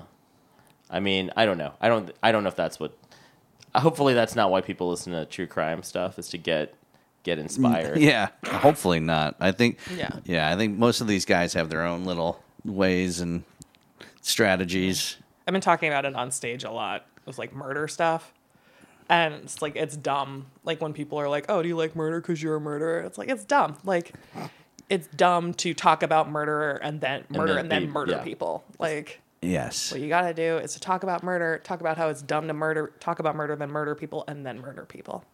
I mean, I don't know. I don't I don't know if that's what... Hopefully that's not why people listen to true crime stuff, is to get get inspired. Yeah, hopefully not. I think. Yeah. Yeah, I think most of these guys have their own little ways and strategies. I've been talking about it on stage a lot with like murder stuff. And it's like, it's dumb. Like when people are like, oh, do you like murder because you're a murderer? It's like, it's dumb. Like, it's dumb to talk about murder and then murder then and then be- murder yeah. people. Like, Yes. what you got to do is to talk about murder, talk about how it's dumb to murder, talk about murder, then murder people, and then murder people.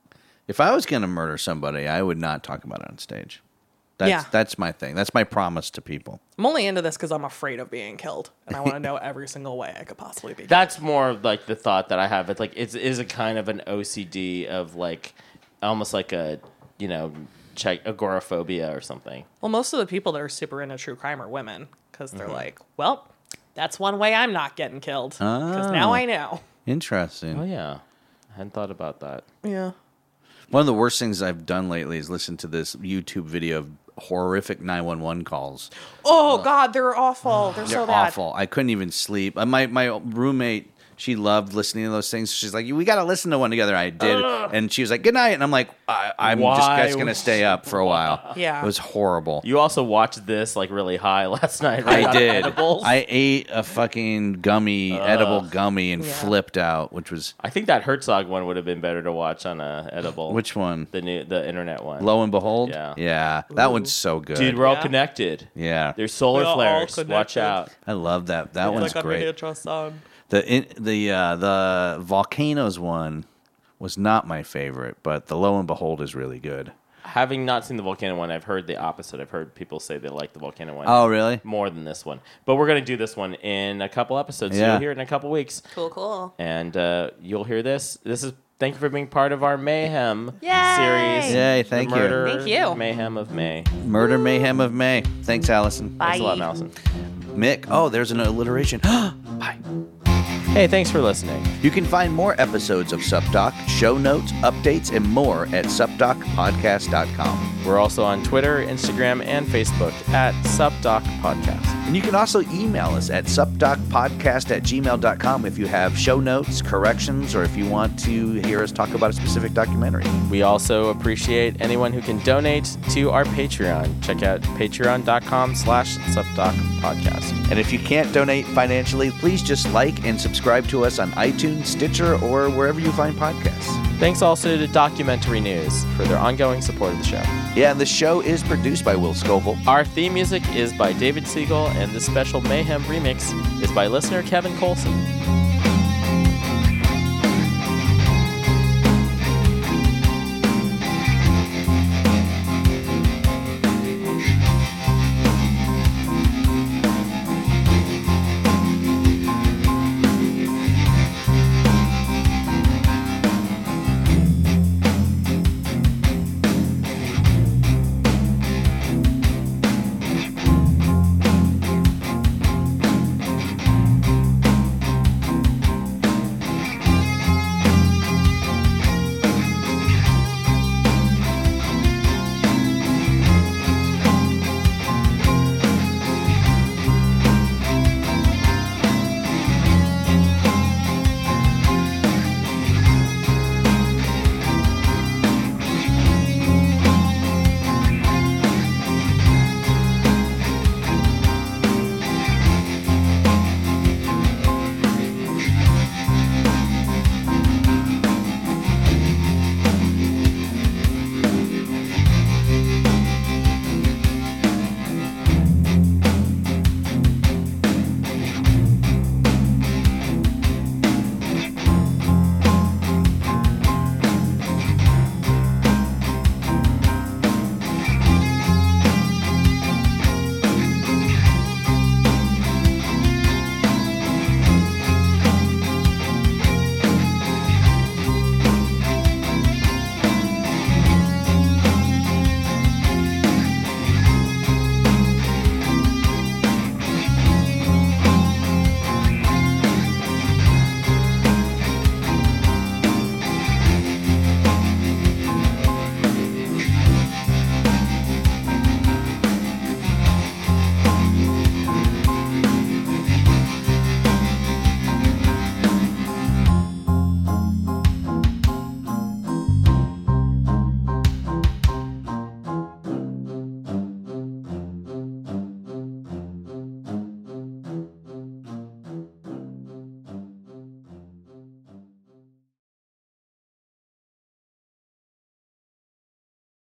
If I was going to murder somebody, I would not talk about it on stage. That's, Yeah. That's my thing. That's my promise to people. I'm only into this because I'm afraid of being killed. And I want to know every single way I could possibly be killed. That's more of, like, the thought that I have. It's like, it is a kind of an O C D of, like, almost like a, you know, check, agoraphobia or something. Well, most of the people that are super into true crime are women because they're like, well, that's one way I'm not getting killed. Because now I know. Interesting. Oh, yeah. I hadn't thought about that. Yeah. One of the worst things I've done lately is listen to this YouTube video of horrific nine one one calls. Oh, God, they're awful. They're, They're so bad. awful. I couldn't even sleep. Uh, My my roommate, she loved listening to those things. She's like, we got to listen to one together. I did. And she was like, good night. And I'm like, I, I'm just Why going to would stay up for a while. Yeah. It was horrible. You also watched this, like, really high last night, right? I On did. edibles? I ate a fucking gummy, edible gummy, and flipped out, which was I think that Herzog one would have been better to watch on a edible. which one? The new, the internet one. Lo and behold, Yeah. yeah, that one's so good. Dude, we're all Yeah. connected. yeah, There's solar We're all flares. connected. Watch out. I love that. That one's like great. a trust on. The in, the uh, the volcanoes one was not my favorite, but the Lo and Behold is really good. Having not seen the volcano one, I've heard the opposite. I've heard people say they like the volcano one Oh, really? more than this one. But we're going to do this one in a couple episodes. So Yeah. you'll hear it in a couple weeks. Cool, cool. And uh, you'll hear this. This is thank you for being part of our Mayhem Yay! series. Yay, The thank you. Murder Thank you. Mayhem of May. Murder Mayhem of May. Thanks, Allison. Thanks a lot, Allison. Mick. Oh, there's an alliteration. Bye. Hey, thanks for listening. You can find more episodes of SupDoc, show notes, updates, and more at sup doc podcast dot com. We're also on Twitter, Instagram, and Facebook at SupDoc Podcast. And you can also email us at supdocpodcast at gmail dot com if you have show notes, corrections, or if you want to hear us talk about a specific documentary. We also appreciate anyone who can donate to our Patreon. Check out patreon.com slash SupDocPodcast. And if you can't donate financially, please just like and subscribe to us on iTunes, Stitcher, or wherever you find podcasts. Thanks also to Documentary News for their ongoing support of the show. Yeah, and the show is produced by Will Scoville. Our theme music is by David Siegel, and this special Mayhem remix is by listener Kevin Colson.